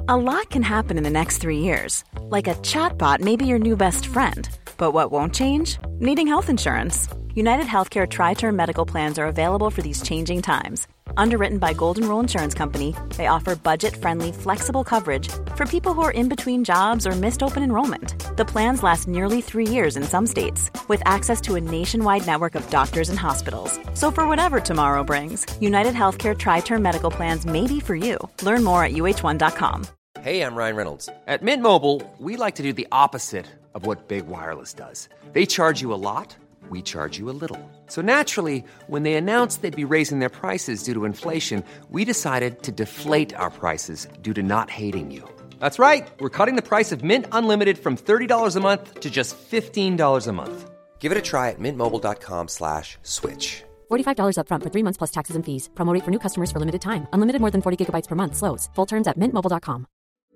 A lot can happen in the next 3 years. Like a chatbot may be your new best friend. But what won't change? Needing health insurance. United Healthcare Tri-Term Medical Plans are available for these changing times. Underwritten by Golden Rule Insurance Company, they offer budget-friendly, flexible coverage for people who are in between jobs or missed open enrollment. The plans last nearly 3 years in some states, with access to a nationwide network of doctors and hospitals. So for whatever tomorrow brings, United Healthcare Tri-Term Medical Plans may be for you. Learn more at uh1.com. Hey, I'm Ryan Reynolds. At Mint Mobile, we like to do the opposite of what Big Wireless does. They charge you a lot. We charge you a little. So naturally, when they announced they'd be raising their prices due to inflation, we decided to deflate our prices due to not hating you. That's right. We're cutting the price of Mint Unlimited from $30 a month to just $15 a month. Give it a try at mintmobile.com/switch. $45 up front for 3 months plus taxes and fees. Promo rate for new customers for limited time. Unlimited more than 40 gigabytes per month. Slows full terms at mintmobile.com.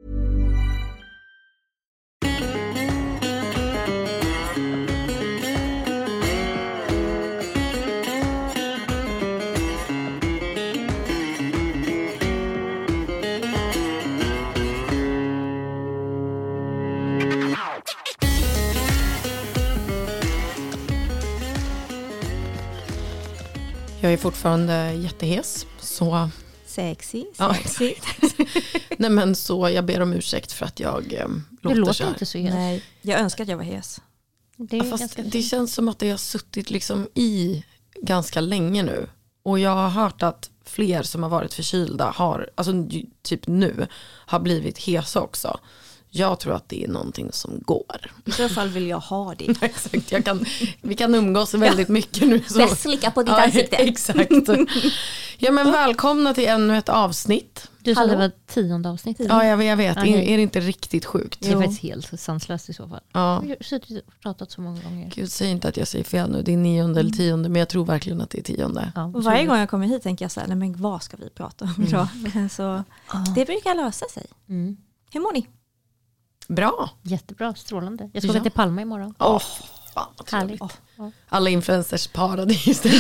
Jag är fortfarande jättehes, så... Sexy. Nej, men så jag ber om ursäkt för att jag låter så här. Inte så hes. Nej, jag önskar att jag var hes. Det känns som att det har suttit liksom i ganska länge nu. Och jag har hört att fler som har varit förkylda har, alltså typ nu, har blivit hesa också. Jag tror att det är någonting som går. I så fall vill jag ha det. Exakt, vi kan umgås väldigt mycket nu. Så. Slicka på ditt ansikte. Exakt. Ja, men välkomna till ännu ett avsnitt. Du sa det var 10:e avsnitt. Ja, jag vet. Är det inte riktigt sjukt? Det är faktiskt helt sanslöst i så fall. Ja. Jag har suttit och pratat så många gånger. Gud, säg inte att jag säger fel nu. Det är 9:e eller 10:e, men jag tror verkligen att det är 10:e. Ja, och varje gång jag kommer hit tänker jag så här, nej men vad ska vi prata om idag? Så det brukar lösa sig. Mm. Hur mår ni? Bra. Jättebra, strålande. Jag ska åka till Palma imorgon. Fan, härligt. Alla influencers paradis. Ja,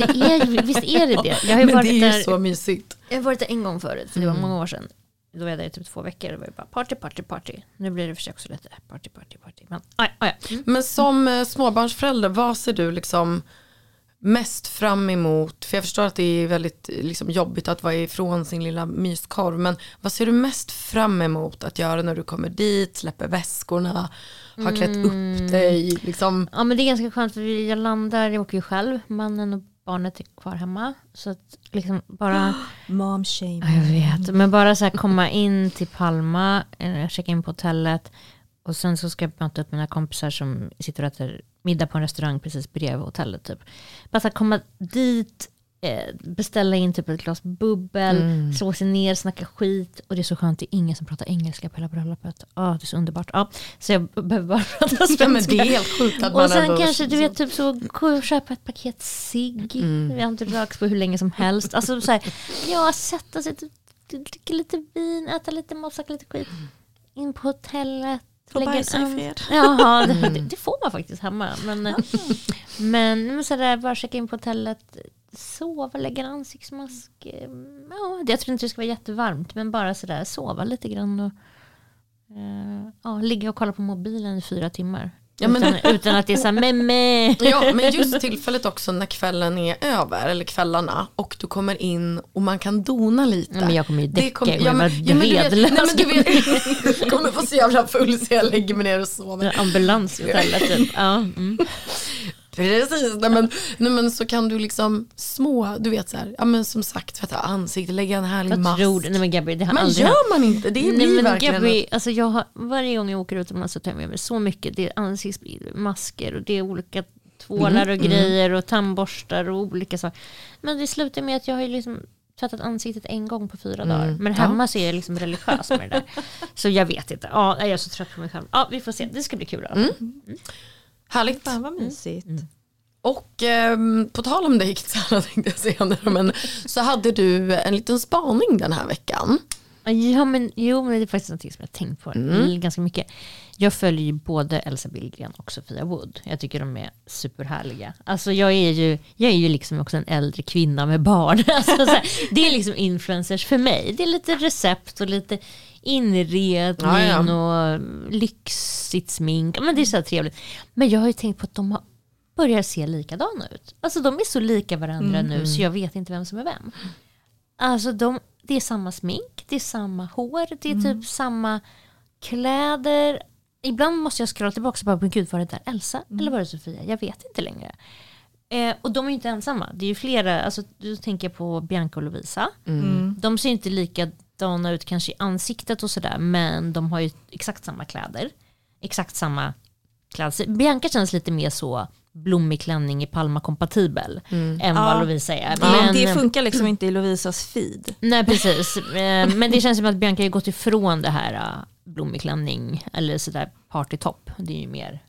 visst är det. Jag har men varit det är ju där, så mysigt. Jag har varit där en gång förut, för det var många år sedan. Då var jag där i typ 2 veckor och det var bara party. Nu blir det för sig också lite party. Men, men som småbarnsförälder, vad ser du liksom mest fram emot? För jag förstår att det är väldigt liksom, jobbigt att vara ifrån sin lilla myskorv. Men vad ser du mest fram emot att göra när du kommer dit, släpper väskorna, har klätt upp dig? Liksom? Ja, men det är ganska skönt för jag landar, jag åker ju själv. Mannen och barnet är kvar hemma. Så att liksom bara... Mom shame. Ja, jag vet. Men bara så här komma in till Palma, checka in på hotellet. Och sen så ska jag möta upp mina kompisar som sitter och äter middag på en restaurang precis bredvid hotellet typ. Bara så här komma dit, beställa in typ ett glas bubbel, slå sig ner, snacka skit. Och det är så skönt, det är ingen som pratar engelska på hela bröllopet. Det är så underbart. Så jag behöver bara prata svenska. Ja, men det är helt sjukt att man och sen ändå... kanske, du vet, typ så gå och köpa ett paket cigg. Jag har inte rökt på hur länge som helst. Alltså så här, sätta sig, dricka lite vin, äta lite mat, lite skit. In på hotellet. Få bajsa i fred. Jaha, det får man faktiskt hemma. Men så där, bara checka in på hotellet, sova, lägga en ansiktsmask. Jag tror inte det ska vara jättevarmt, men bara så där, sova lite grann och ligga och kolla på mobilen i 4 timmar. Ja, men... utan att det är så här, Ja, men just tillfället också när kvällen är över, eller kvällarna, och du kommer in och man kan dona lite. Men jag kommer ju däcka, du kommer få så jävla full så jag lägger mig ner och sover. Ambulans i hotellet typ. Precis, nej men så kan du liksom du vet så här, ja men som sagt, tvätta ansiktet, lägga en härlig mask. Nej men Gabriel, det har men aldrig gör man inte, det blir verkligen Gabriel, alltså jag har, varje gång jag åker utomlands så tar jag med mig så mycket, det är ansiktsmasker och det är olika tvålar och grejer och tandborstar och olika saker. Men det slutar med att jag har liksom tvättat ansiktet en gång på 4 dagar. Men hemma så är jag liksom religiös med det där. Så jag vet inte, jag är så trött på mig själv. Vi får se, det ska bli kul. Härligt. Fan vad mysigt. Och på tal om dig, Kitana, tänkte jag säga, men så hade du en liten spaning den här veckan. Ja, men det är faktiskt något som jag har tänkt på ganska mycket. Jag följer ju både Elsa Billgren och Sofia Wood. Jag tycker de är superhärliga. Alltså jag är ju liksom också en äldre kvinna med barn. Alltså, så här, det är liksom influencers för mig. Det är lite recept och lite inredning och lyxigt smink. Men det är så här trevligt. Men jag har ju tänkt på att de börjar se likadana ut. Alltså de är så lika varandra nu så jag vet inte vem som är vem. Alltså det är samma smink, det är samma hår, det är typ samma kläder. Ibland måste jag scrolla tillbaka och bara, men gud, var det där Elsa eller var det Sofia? Jag vet inte längre. Och de är ju inte ensamma. Det är ju flera, alltså du tänker på Bianca och Lovisa. De ser inte likadana ut kanske i ansiktet och sådär, men de har ju exakt samma kläder. Exakt samma kläder. Bianca känns lite mer så blommig klänning i Palma-kompatibel än vad Lovisa är. Men det funkar liksom inte i Lovisas feed. Nej, precis. Men det känns som att Bianca har gått ifrån det här blommig klänning eller sådär partytopp. Det är ju mer.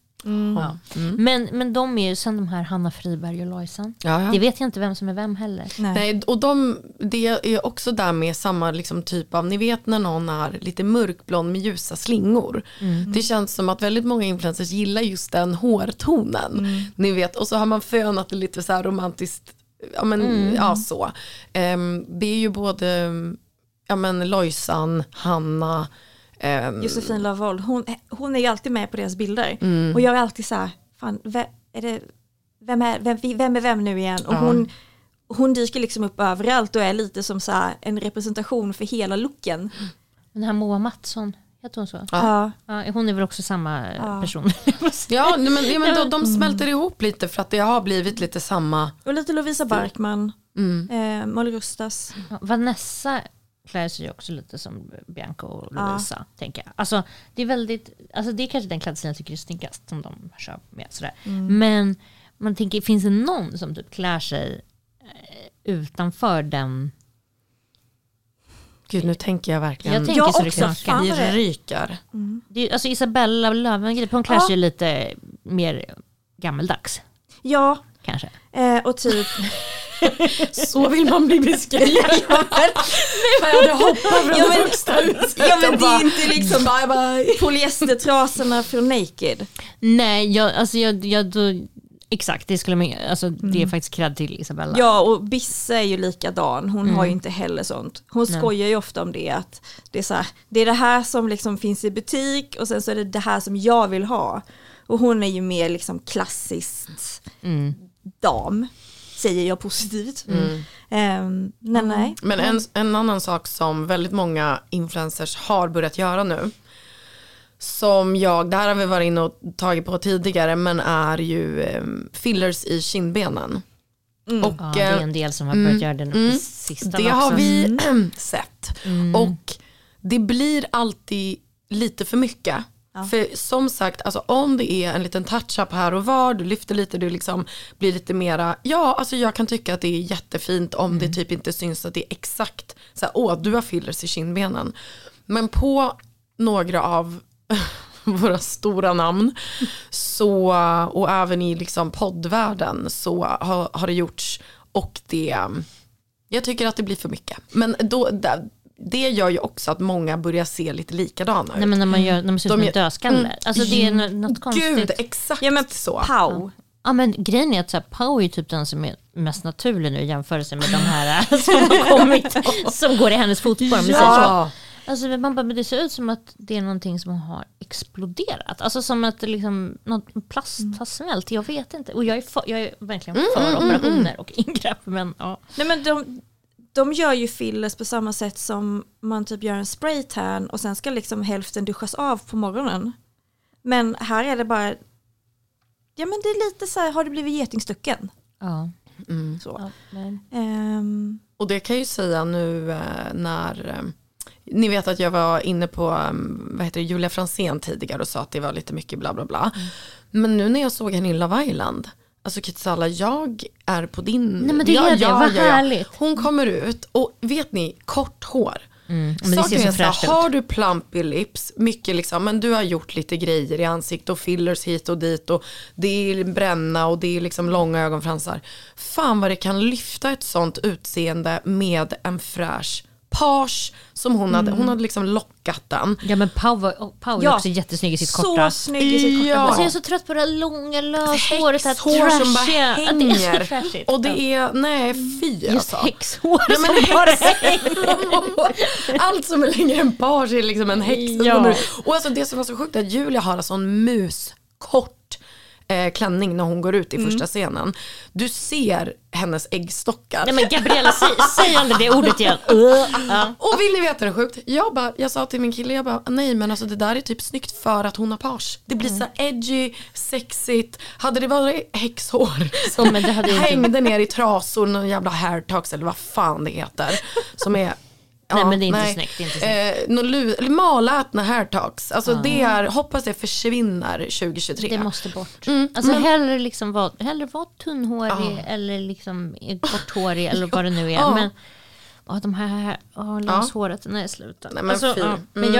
Men de är ju sen de här Hanna Friberg och Lojsan. Det vet jag inte vem som är vem heller. Nej, och det är också där med samma liksom typ av, ni vet när någon är lite mörkblond med ljusa slingor. Det känns som att väldigt många influencers gillar just den hårtonen. Ni vet, och så har man fönat det lite så här romantiskt. Ja men så. Det är ju både Lojsan, Hanna, Josefin Lavol, hon är ju alltid med på deras bilder. Och jag är alltid så här, fan, vem är vem nu igen? Och hon dyker liksom upp överallt och är lite som så här en representation för hela looken. Den här Moa Mattsson, heter hon så? Ja. Hon är väl också samma person. Men de smälter ihop lite för att det har blivit lite samma. Och lite Lovisa Barkman, Molly Rustas. Vanessa klär sig också lite som Bianca och Lovisa, tänker jag. Alltså det är väldigt, alltså det är kanske den klädseln jag tycker är snyggast som de kör med sådär. Men man tänker, finns det någon som typ klär sig utanför den? Gud, nu tänker jag verkligen. Jag tänker så också, det knakar. Vi ryker. Det är, alltså Isabella Löwengrip, hon klär sig lite mer gammeldags. Ja. Kanske. Och typ så vill man bli beskriven. Jag hade hoppat från högsta utsikt. Ja, men det är inte liksom bye bye. Polyestertrasorna från Naked. Nej, exakt, det skulle man, alltså det är faktiskt cred till Isabella. Ja, och Bisse är ju likadan. Hon har ju inte heller sånt. Hon skojar ju ofta om det, att det är så här, det är det här som liksom finns i butik och sen så är det här som jag vill ha. Och hon är ju mer liksom klassiskt dam, säger jag positivt. Nej. Men en annan sak som väldigt många influencers har börjat göra nu, som det här har vi varit inne och tagit på tidigare, men är ju fillers i kindbenen. Och, det är en del som har börjat göra den på sistone. Det har vi sett. Och det blir alltid lite för mycket. För som sagt, alltså, om det är en liten touch-up här och var, du lyfter lite, du liksom blir lite mera, alltså jag kan tycka att det är jättefint om det typ inte syns att det är exakt så här, du har fillers i kindbenen. Men på några av våra stora namn så, och även i liksom poddvärlden så har det gjorts, och jag tycker att det blir för mycket. Men då det gör ju också att många börjar se lite likadana ut. Nej, men när man ser ut som dödskalle. Alltså det är något konstigt. Gud, exakt så. Pau. Ja, men grejen är att så här, Pau är typ den som är mest naturlig nu i jämförelse med de här som har kommit, som går i hennes fotspår. Alltså man bara, det ser ut som att det är någonting som har exploderat. Alltså som att liksom, något plast har smält. Jag vet inte. Och jag är verkligen för operationer och ingrepp. Men, Nej, men de gör ju fillers på samma sätt som man typ gör en spraytan och sen ska liksom hälften duschas av på morgonen. Men här är det bara, ja men det är lite så här, har det blivit getingstucken? Ja. Så. Och det kan jag ju säga nu när ni vet att jag var inne på Julia Franzén tidigare och sa att det var lite mycket bla bla bla. Men nu när jag såg henne i Love Island, alltså Kitsala, jag är på din. Nej, men det var härligt. Hon kommer ut och vet ni, kort hår. Men det ser så fräscht ut. Har du plumpy lips, mycket liksom, men du har gjort lite grejer i ansiktet och fillers hit och dit och det är bränna och det är liksom långa ögonfransar. Fan vad det kan lyfta ett sånt utseende med en fräsch page som hon hade liksom lockat den. Ja, men Pau är också jättesnygg i sitt korta. Så snygg i sitt korta. Ja. Alltså jag är så trött på det här långa löshåret, det här Häxhår som bara trashiga. hänger. Det är så trashigt. Och det är, nej fy just alltså. häxhår Nej, men som bara hänger. allt som är längre än page är liksom en häxa. Ja. Och alltså det som var så sjukt är att Julia har en sån muskort klänning när hon går ut i första scenen. Du ser hennes äggstockar. Nej men Gabriella, säg aldrig det ordet igen. Och vill ni veta det sjukt? Jag sa till min kille, nej men alltså det där är typ snyggt för att hon har page. Det blir så edgy, sexigt. Hade det varit häxhår som men det hade hängde ner i trasor, någon jävla hairtox eller vad fan det heter. Som är nej men det är inte snyggt. Det är inte snyggt. Malätna hairtox. Alltså det är, hoppas det försvinner 2023. Det måste bort. Alltså hellre liksom vara tunnhårig eller liksom korthårig eller vad det nu är. Men de här löshåret, nej sluta. Nej, men alltså, men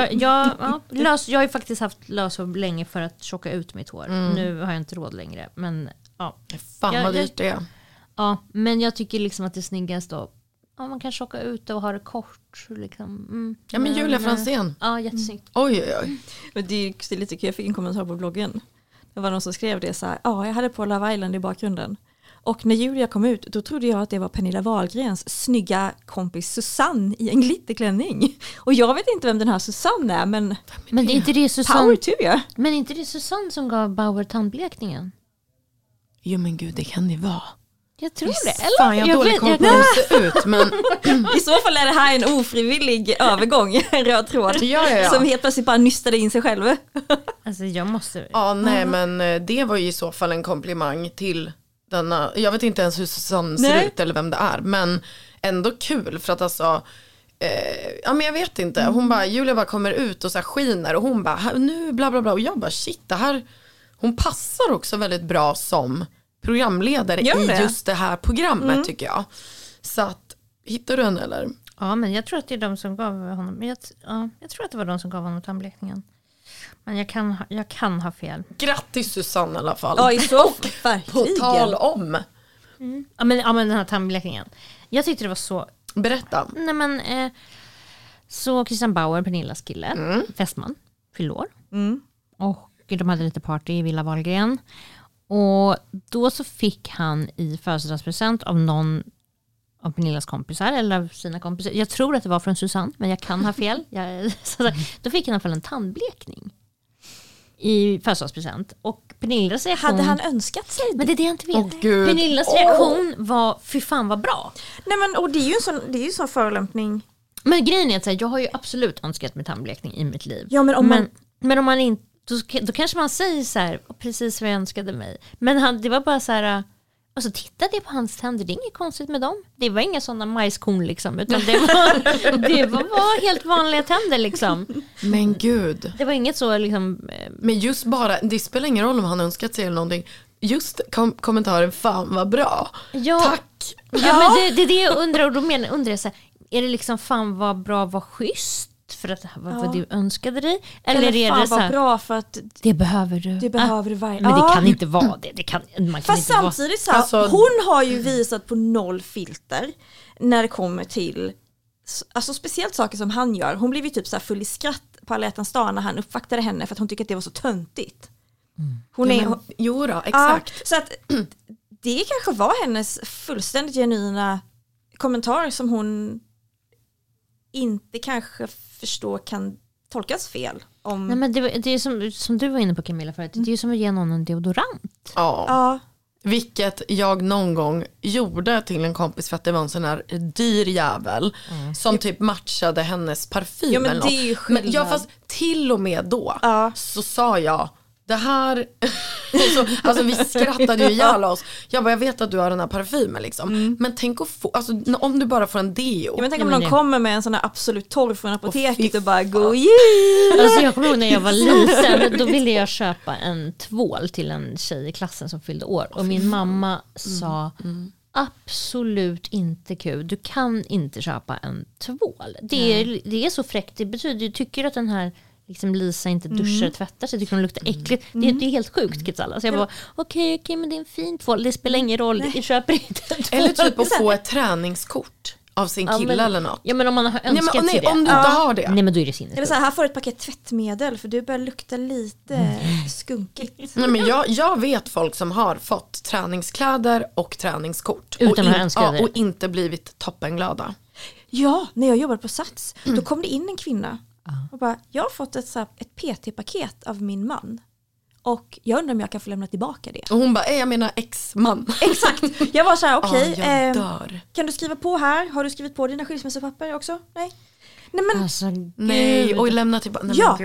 jag har ju faktiskt haft löshår länge för att tjocka ut mitt hår. Nu har jag inte råd längre. Men Fan vad dyrt det är. Ja, men jag tycker liksom att det är snyggast då. Ja, man kan tjocka ut det och ha det kort. Liksom. Ja, men Julia Franzén. Ja, jättesnyggt. Oj. Men det är lite kul, jag fick en kommentar på bloggen. Det var någon som skrev det så här: jag hade på Love Island i bakgrunden. Och när Julia kom ut, då trodde jag att det var Pernilla Wahlgrens snygga kompis Susanne i en glitterklänning. Och jag vet inte vem den här Susanne är, men det är inte det Susanne. Power to you. Men inte det Susanne som gav Bauer tandblekningen? Jo men gud, det kan det vara. Jag tror det. Eller? Fan, jag har dålig koll på hur det ser ut. Men i så fall är det här en ofrivillig övergång, en röd tråd. Ja. Som helt plötsligt bara nystade in sig själv. Alltså jag måste... Ja, nej men det var ju i så fall en komplimang till denna. Jag vet inte ens hur Susanne ser ut eller vem det är. Men ändå kul för att alltså... ja men jag vet inte. Hon bara, Julia bara kommer ut och så här skiner. Och hon bara, nu bla bla bla. Och jag bara, shit, det här... Hon passar också väldigt bra som programledare i just det här programmet tycker jag. Så att, hittar du den eller? Ja, men jag tror att det är de som gav honom. Jag tror att det var de som gav honom tandblekningen. Men jag kan ha fel. Grattis Susanne i alla fall. Ja, i så fall. På tal om. Ja, men den här tandblekningen. Jag tyckte det var så... Berätta. Nej, men så Christian Bauer, Pernillas kille, fästman, fyllde år. Och de hade lite party i Villa Wahlgren. Och då så fick han i födelsedagspresent av någon av Pernillas kompisar eller av sina kompisar. Jag tror att det var från Susanne, men jag kan ha fel. Då fick han i alla fall en tandblekning i födelsedagspresent. Och Pernillas reaktion... Hade han önskat sig det? Men det är det jag inte vet. Pernillas reaktion var, fy fan vad bra. Nej men, och det är ju en sån förolämpning. Men grejen är att jag har ju absolut önskat med tandblekning i mitt liv. Ja, men om man inte, då kanske man säger så här, precis vad jag önskade mig. Men det var bara så här, och så tittade jag på hans tänder, det är inget konstigt med dem. Det var inga sådana majskorn liksom, utan det var helt vanliga tänder liksom. Men gud. Det var inget så liksom. Men just bara, det spelar ingen roll om han önskat sig eller någonting. Just kommentaren, fan vad bra. Ja, tack. Ja, men det är det jag undrar, och då undrar jag så här, är det liksom fan vad bra, vad schysst? För att det här var vad du önskade dig? Eller är fan det så här, vad bra för att det behöver du. det behöver du varje. Men det kan inte vara det. Man kan fast inte samtidigt så här, Alltså, hon har ju visat på noll filter när det kommer till alltså speciellt saker som han gör. Hon blev ju typ så här full i skratt på Alla hjärtans dag när han uppvaktade henne för att hon tycker att det var så töntigt. Hon är jo då, exakt. så att det kanske var hennes fullständigt genuina kommentar som hon inte kanske förstår kan tolkas fel. Nej, men det är som du var inne på Camilla förut, det är ju som att ge någon en deodorant. Ja. Vilket jag någon gång gjorde till en kompis för att det var en sån här dyr jävel som typ matchade hennes parfym. Ja, men eller det är ju något. Men fast till och med då så sa jag det här så, alltså vi skrattade ju ihjäl oss. Jag vet att du har den här parfymen liksom. Men tänk att få, alltså, om du bara får en deo. Ja, men tänk om någon kommer med en sån här Absolut 12 från apoteket och bara go Alltså jag kommer ihåg när jag var liten, då ville jag köpa en tvål till en tjej i klassen som fyllde år. Och min mamma sa absolut inte kul. Du kan inte köpa en tvål. Det är så fräckt. Det betyder, tycker att den här liksom Lisa inte duschar, tvättar sig, tycker hon luktar äckligt. Det är helt sjukt, Kitsala. Så jag bara, okej, men det är en fin tvål. Det spelar ingen roll, jag köper inte en tvål. Eller typ att få ett träningskort av sin kille eller något. Ja, men om man har önskat sig det. Om du inte har det. Nej, men då är det sinnes. Eller så här får du ett paket tvättmedel för du börjar lukta lite skunkigt. Nej, men jag vet folk som har fått träningskläder och träningskort. Utan att ha önskat det. Och inte blivit toppenglada. Ja, när jag jobbade på Sats, då kom det in en kvinna och bara, jag har fått ett PT-paket av min man. Och jag undrar om jag kan få lämna tillbaka det. Och hon bara, jag menar ex-man. Exakt, jag var så här, okej, dör. kan du skriva på här? Har du skrivit på dina skilsmässopapper också? Nej. Nej, men, Alltså, Nej, och lämna tillbaka.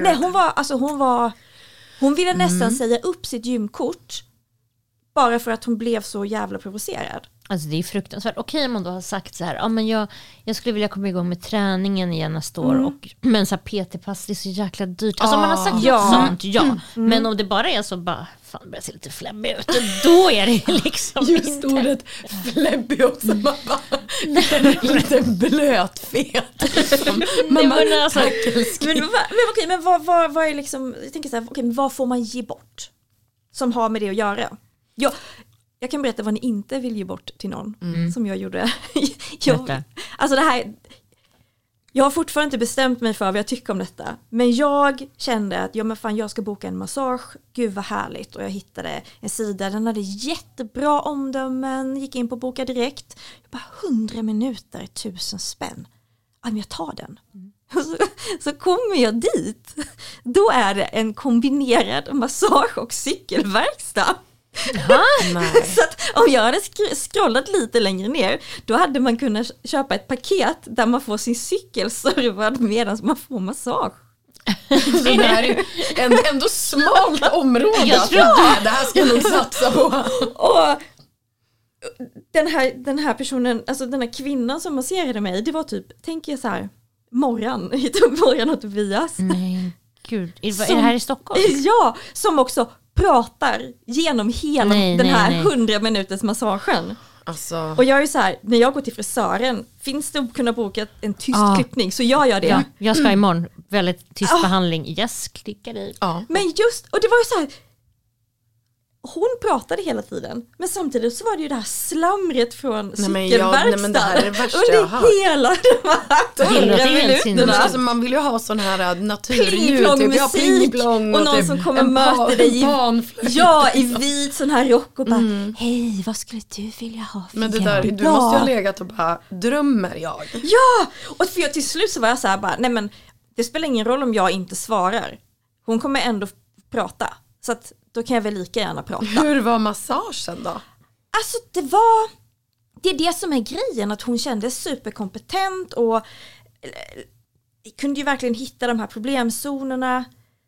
Hon ville nästan säga upp sitt gymkort bara för att hon blev så jävla provocerad. Alltså det är fruktansvärt. Okej, om man då har sagt så här, ja, men jag skulle vilja komma igång med träningen igen nästa år, men så här PT-pass, det är så jäkla dyrt. Alltså om man har sagt något sånt, men om det bara är så bara, fan, börjar se lite fläbbig ut, då är det liksom just ordet fläbbig också, man bara lite blötfet liksom. Men vad är liksom, jag tänker så här, okej, men vad får man ge bort som har med det att göra? Jag kan berätta vad ni inte vill ge bort till någon som jag gjorde. Alltså det här, jag har fortfarande inte bestämt mig för vad jag tycker om detta. Men jag kände att jag ska boka en massage. Gud vad härligt. Och jag hittade en sida, den hade jättebra omdömen. Gick in på boka direkt. Jag bara 100 minuter, 1000 spänn. Ja, men jag tar den. Så kommer jag dit. Då är det en kombinerad massage- och cykelverkstad. Så att om jag hade scrollat lite längre ner, då hade man kunnat köpa ett paket där man får sin cykel servad medan man får massage. Så det här är ändå smalt område. Jag tror det här ska jag nog satsa på. Och den här personen, alltså den här kvinnan som masserade mig, det var typ, tänker jag så här, Morran och Tobias. Nej, gud. Är det här i Stockholm? Ja, som också pratar genom hela den här 100 minuters massagen. Alltså. Och jag är ju så här, när jag går till frisören, finns det att kunna boka en tyst klippning, så jag gör det. Ja, jag ska imorgon, väldigt tyst behandling. Yes, klicka dig. Men just, och det var ju så här, hon pratade hela tiden, men samtidigt så var det ju det här slamret från cykelverkstaden det här är det värsta jag har hört. Hela de här 100 minuterna. Alltså man vill ju ha sån här naturljud, typ pling-plong och någon som kommer möta dig i vit sån här rock och bara, hej, vad skulle du vilja ha för? Men det där, du måste ju ha legat och bara, drömmer jag? Ja, och för jag till slut så var jag så här bara, nej men det spelar ingen roll om jag inte svarar. Hon kommer ändå prata, så att då kan jag väl lika gärna prata. Hur var massagen då? Alltså det är det som är grejen, att hon kändes superkompetent och kunde ju verkligen hitta de här problemzonerna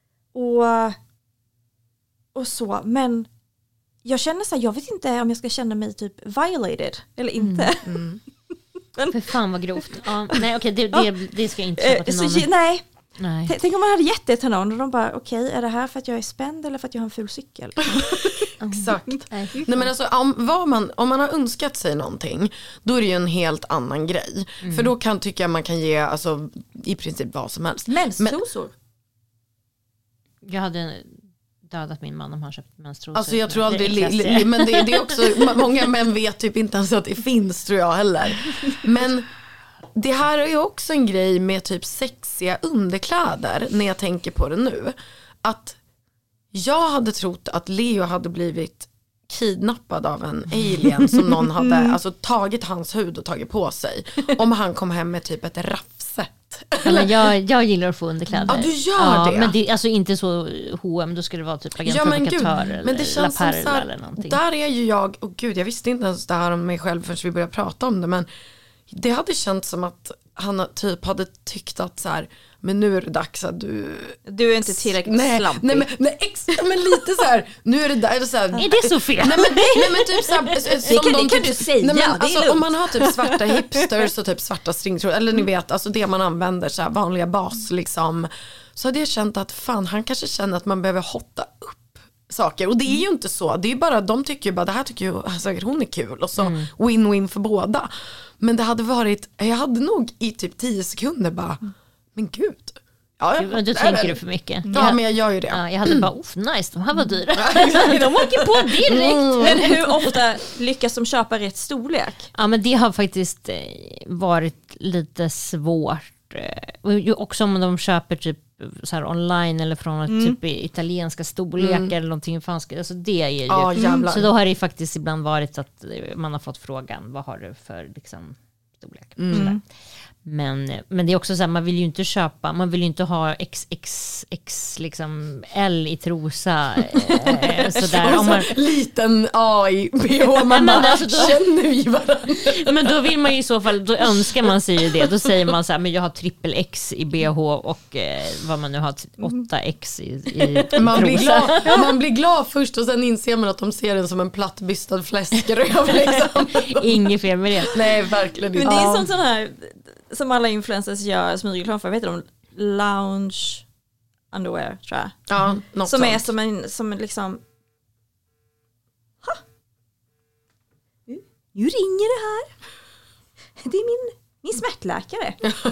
och så. Men jag känner så här, jag vet inte om jag ska känna mig typ violated eller inte. För fan vad grovt. Ja, nej, okej, det ska jag inte köpa till någon. Nej. Tänk om man hade gett det till någon och de bara, okej, är det här för att jag är spänd eller för att jag har en ful cykel? Exakt. Nej, men alltså, om man har önskat sig någonting, då är det ju en helt annan grej. För då tycker jag man kan ge alltså, i princip vad som helst. Menstrosor. Jag hade dödat min man om han köpt menstrosor. Alltså jag tror aldrig, men det är också, många män vet typ inte ens att det finns, tror jag heller. Men det här är ju också en grej med typ sexiga underkläder, när jag tänker på det nu. Att jag hade trott att Leo hade blivit kidnappad av en alien som någon hade alltså, tagit hans hud och tagit på sig. Om han kom hem med typ ett raffset. Eller jag gillar att få underkläder. Ja, du gör det. Men det är alltså inte så H&M, då ska det vara typ Agent Provocatör eller men det känns La som Perla eller någonting. Där är ju jag, och gud, jag visste inte ens det här om mig själv förrän vi började prata om det, men det hade känts som att han typ hade tyckt att så här, men nu är det dags att du är inte tillräckligt slampig. Men lite så här, nu är det där så här, är det så fel? Nej men typ så här, det kan du säga. Nej, men, alltså, om man har typ svarta hipsters och typ svarta stringtråd, eller ni vet, alltså det man använder så här, vanliga bas liksom, så hade jag känt att fan, han kanske känner att man behöver hotta upp saker, och det är ju inte så, det är bara, de tycker ju bara, det här tycker ju säkert hon är kul, och så win-win för båda. Men det hade varit, jag hade nog i typ 10 sekunder bara, men gud, Ja, Du tänker du för mycket. Ja, men jag gör ju det. Ja, jag hade bara, nice, de här var dyra. De åker på direkt. Men hur ofta lyckas de köpa rätt storlek? Ja, men det har faktiskt varit lite svårt. Också om de köper typ så här online eller från typ italienska storlekar eller någonting franska. Alltså det är ju. Så då har det faktiskt ibland varit att man har fått frågan, vad har du för liksom storlek? Men det är också så här, man vill ju inte köpa, man vill ju inte ha XXX liksom L i trosa sådär. Om man liten A i BH, man alltså känner vi varandra. Men då vill man ju i så fall, då önskar man sig ju det. Då säger man så här, men jag har XXX i BH och vad man nu har 8X i trosa. Man blir glad först och sen inser man att de ser den som en plattbystad fläskröv liksom. Inget fel med det. Nej, verkligen inte. Men det är sån här som alla influencers gör smygreklam för, vet du, lounge underwear tror jag. Ja, något som sånt. är som en liksom nu ringer det här. Det är min smärtläkare.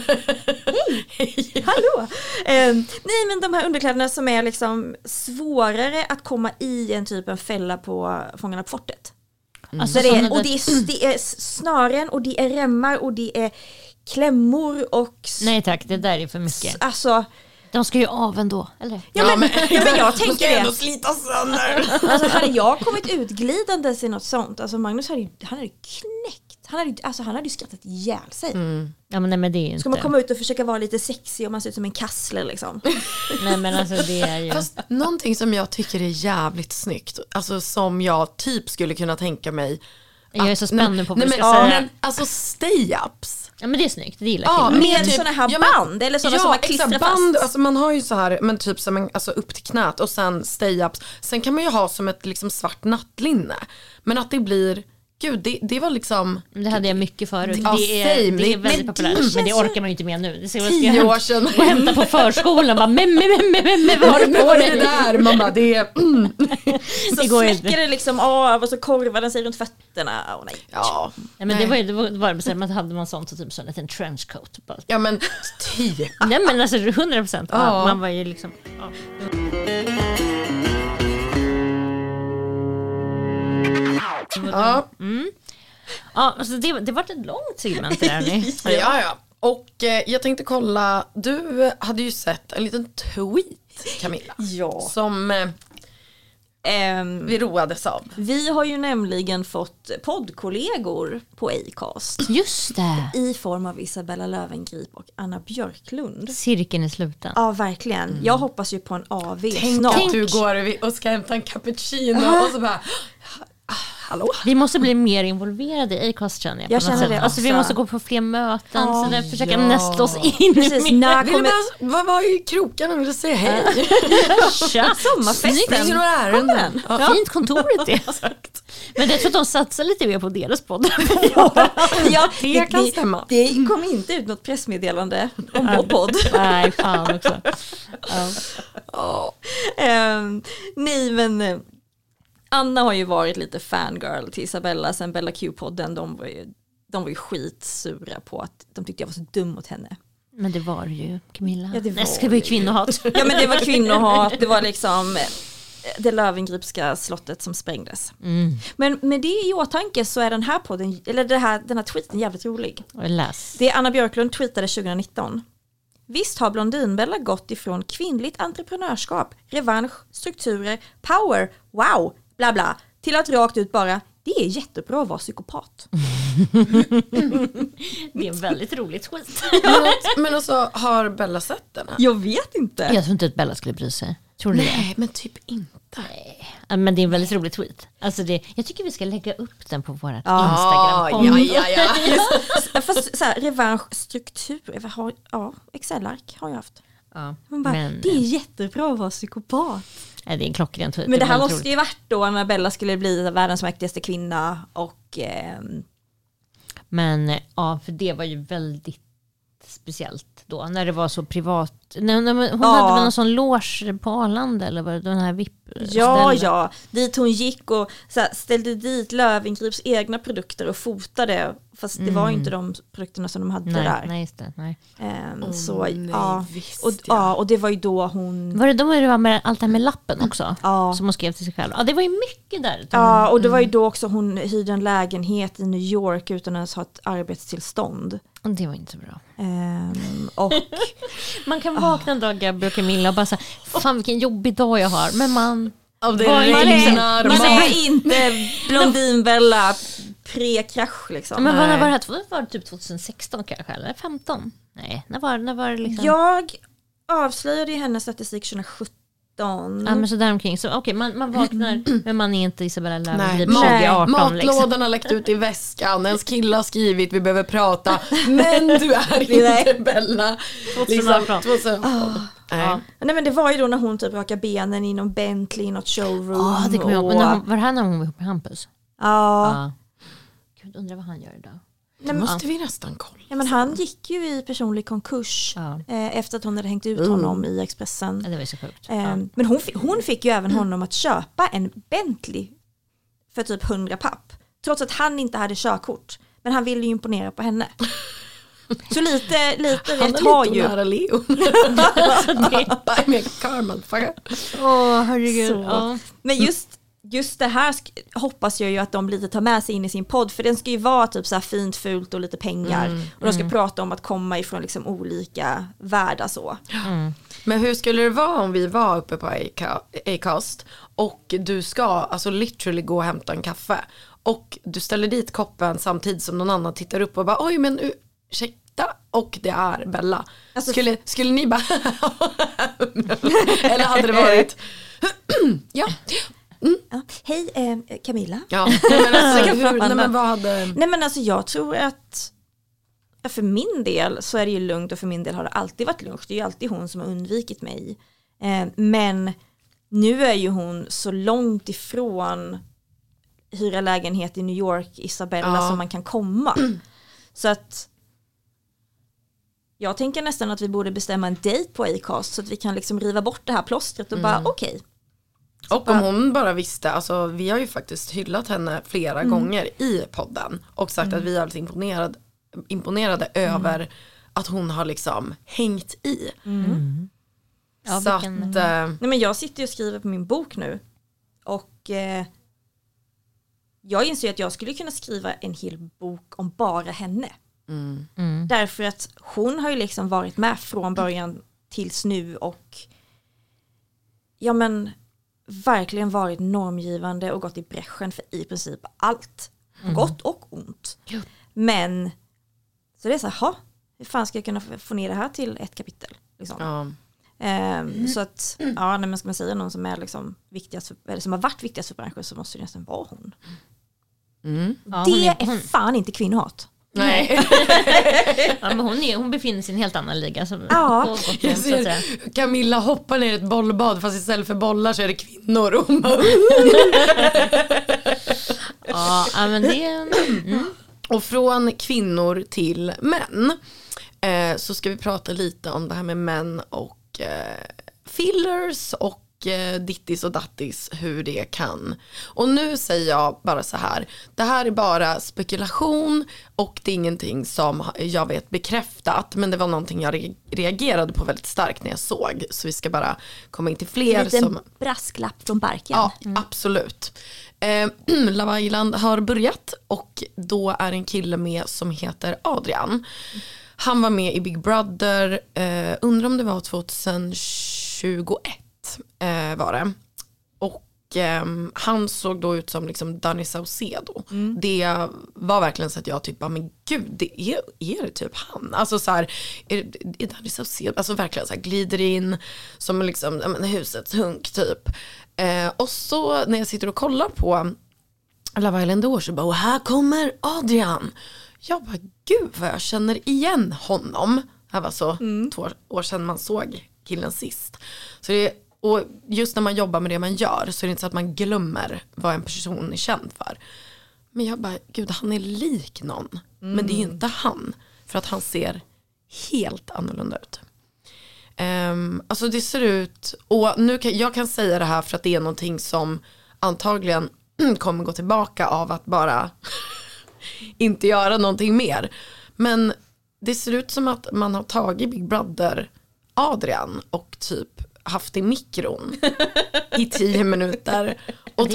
Hej, hallå. Nej, men de här underkläderna som är liksom svårare att komma i en typ en fälla på Fångarna på fortet. Alltså det är snaren och det är remmar och det är klämmor och... Nej tack, det där är för mycket. Alltså... De ska ju av ändå, eller? Ja, men jag tänker det. De ska slita sönder. Alltså hade jag kommit utglidande i något sånt, alltså Magnus han hade knäckt. Han hade ju skrattat ihjäl sig. Ja, men nej, men det är ju inte. Ska man komma ut och försöka vara lite sexig och man ser ut som en kassler liksom. Nej, men alltså det är ju... Fast någonting som jag tycker är jävligt snyggt, alltså som jag typ skulle kunna tänka mig. Jag är så spänd på vad du ska säga. säga. Men alltså stay-ups. Ja, men det är snyggt, det gillar Ja, killar. med såna här band eller såna som man klistrar band, fast. alltså man har ju så här, men typ som en, alltså upp till knät och sen stay-ups. Sen kan man ju ha som ett liksom svart nattlinne. Men att det blir, gud, det var liksom... Det hade jag mycket förut. Ja, det är väldigt men populärt. Men det orkar man ju inte med nu. Det ser 10 år sedan. Och hämta på förskolan. Bara, vad har du på dig? Det där? Man bara, det är... Så det går smäcker det liksom av och så korvar den sig runt fötterna. Åh nej. Ja. Nej, men det var så man hade man sånt och typ så en liten trenchcoat. Bara. Ja, men 10. Nej, men alltså 100%. Ja. Man var ju liksom... Ja. Ja. Ja, alltså det var ett långt segment det där nu. Ja. Och jag tänkte kolla, du hade ju sett en liten tweet, Camilla. Ja. Som vi roades av. Vi har ju nämligen fått poddkollegor på Acast. Just det. I form av Isabella Löwengrip och Anna Björklund. Cirkeln är sluten. Ja, verkligen. Jag hoppas ju på en AV Tänk snart. att du går och ska hämta en cappuccino och så bara... Hallå? Vi måste bli mer involverade i Acast, känner jag. Jag på något känner sätt. det Alltså, vi också. måste gå på fler möten. Ja. Så där försöka nästla oss in. Precis, mer. när Ville kommer... bara, vad var i krokarna och ville säga hej. Tja, Sommarfesten. Finns det några ärenden? Ja. Fint kontoret är. Men jag tror att de satsar lite mer på deras podd. Ja, Det kan stämma. Det kom inte ut något pressmeddelande om vår podd. Nej, fan också. Nej, men Anna har ju varit lite fangirl till Isabella sen Bella Q-podden. De var ju skitsura på att de tyckte jag var så dum mot henne. Men det var ju Camilla. Ja, det var Nej, ska vi kvinnohat. Ja, men det var kvinnohat. Det var liksom det Löwengripska slottet som sprängdes. Men med det i åtanke så är den här podden, eller den här tweeten jävligt rolig. Läs. Det Anna Björklund tweetade 2019. Visst har Blondinbella gått ifrån kvinnligt entreprenörskap, revansch, strukturer, power, wow, bla bla, till att rakt ut bara, det är jättebra att vara psykopat. Det är en väldigt roligt skit. Men alltså, har Bella sett den här? Jag vet inte. Jag tror inte att Bella skulle bry sig. Tror du det? Nej, men typ inte. Ja, men det är en väldigt rolig tweet. Alltså jag tycker vi ska lägga upp den på vårt Instagram. Ja. Fast så här, revansch, struktur, Excel-ark har jag haft. Ja, Hon bara, men det är jättebra att vara psykopat. nej, det är en klockren tweet. Men det här är måste roligt. ju varit då när Bella skulle bli världens mäktigaste kvinna och Men ja, för det var ju väldigt speciellt då när det var så privat. Hon hade väl någon sån loge på Arlanda eller var det den här VIP Ja, dit hon gick och så här, ställde dit Löwengrips egna produkter och fotade, fast det var ju inte de produkterna som de hade där. Nej, just det. Nej. Och det var ju då hon... Var det då det var med allt det här med lappen också? Som hon skrev till sig själv. Ja, det var ju mycket där. Ja, och det var ju då också hon hyrde en lägenhet i New York utan att ens ha ett arbetstillstånd. Och det var inte så bra. Och man kan vakna en dag, Gabby och Camilla, och bara säga, fan vilken jobbig dag jag har. Men man är inte Blondinbella pre-krasch liksom. Men när var det här? Var det typ 2016 kanske? Eller 15? Nej, när var det liksom? Jag avslöjade ju hennes statistik 2017. Ja, men så där omkring. Så okej, man vaknar, men man är inte Isabella Löwengrip. Matlådan har läckt ut i väskan. Ens kille har skrivit, vi behöver prata. Men du är inte Bella. 2018. Nej, men det var ju då när hon typ rakade benen i någon Bentley i något showroom. Det kommer jag ihåg. Men var det här när hon var ihop med Hampus? Ja. Gud, undrar vad han gör idag. Det måste vi nästan kolla. Ja, men han gick ju i personlig konkurs efter att hon hade hängt ut honom i Expressen. Ja, det var så sjukt. Men hon fick ju även honom att köpa en Bentley för typ 100 papp. Trots att han inte hade körkort. Men han ville ju imponera på henne. Så lite rätt har ju. Han är lite Leo. Pappa är med karma. Herregud. Men just det här hoppas jag ju att de lite tar med sig in i sin podd, för den ska ju vara typ så här fint, fult och lite pengar och de ska prata om att komma ifrån liksom olika världar så. Men hur skulle det vara om vi var uppe på Acast och du ska alltså literally gå och hämta en kaffe och du ställer dit koppen samtidigt som någon annan tittar upp och bara oj men ursäkta, och det är Bella. Alltså, skulle ni bara eller hade det varit ja. Hej Camilla. Ja. Nej men alltså jag tror att för min del så är det ju lugnt, och för min del har det alltid varit lugnt. Det är ju alltid hon som har undvikit mig. Men nu är ju hon så långt ifrån hyra lägenhet i New York, Isabella, som man kan komma. Så att jag tänker nästan att vi borde bestämma en date på Acast så att vi kan liksom riva bort det här plåstret och bara okej. Och om hon bara visste, alltså vi har ju faktiskt hyllat henne flera gånger i podden och sagt att vi är alldeles imponerade över att hon har liksom hängt i. Ja, så att, nej, men jag sitter och skriver på min bok nu och jag inser att jag skulle kunna skriva en hel bok om bara henne. Därför att hon har ju liksom varit med från början tills nu och ja men verkligen varit normgivande och gått i bräschen för i princip allt. Gott och ont. Men så det är så här, hur fan ska jag kunna få ner det här till ett kapitel? Liksom. Så att, nej, men ska man säga någon som är liksom viktigast för, eller som har varit viktigast för branschen, så måste det nästan vara hon. Ja, det är fan inte kvinnohat. Nej. Ja, men hon befinner sig i en helt annan liga. Så jag ser Camilla hoppar ner i ett bollbad, fast istället för bollar så är det kvinnor. Och ja, men det och från kvinnor till män så ska vi prata lite om det här med män och fillers och dittis och dattis, hur det kan. Och nu säger jag bara så här, det här är bara spekulation och det är ingenting som jag vet bekräftat, men det var någonting jag reagerade på väldigt starkt när jag såg, så vi ska bara komma in till fler. Lite som brasklapp från barken. Ja, absolut. Love Island har börjat och då är en kille med som heter Adrian. Han var med i Big Brother, undrar om det var 2021 var det. Och han såg då ut som liksom Danny Saucedo. Det var verkligen så att jag typ bara, men gud, det är det typ han? Alltså så här, är Danny Saucedo, alltså verkligen så här glider in som liksom husets hunk typ. Och så när jag sitter och kollar på Love Island år så bara, och här kommer Adrian. Jag bara, gud vad jag känner igen honom. Det var så 2 år sedan man såg killen sist. Så det, och just när man jobbar med det man gör så är det inte så att man glömmer vad en person är känd för. Men jag bara, gud, han är lik någon. Men det är inte han. För att han ser helt annorlunda ut. Alltså det ser ut, och jag kan säga det här för att det är någonting som antagligen kommer gå tillbaka av att bara inte göra någonting mer. Men det ser ut som att man har tagit Big Brother Adrian och typ haft i mikron i 10 minuter och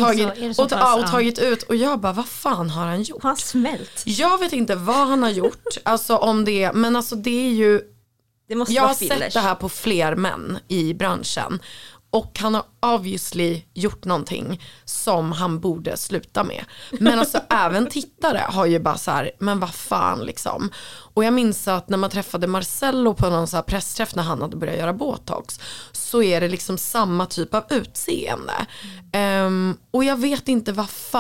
tagit ut, och jag bara, vad fan har han gjort? Han smält. Jag vet inte vad han har gjort, alltså om det, men alltså det är ju, Det måste jag vara har fillers. sett det här på fler män i branschen, och han har obviously gjort någonting som han borde sluta med. Men alltså även tittare har ju bara så här, men vad fan liksom. Och jag minns att när man träffade Marcello på någon så här pressträff när han hade börjat göra botox, så är det liksom samma typ av utseende. Och jag vet inte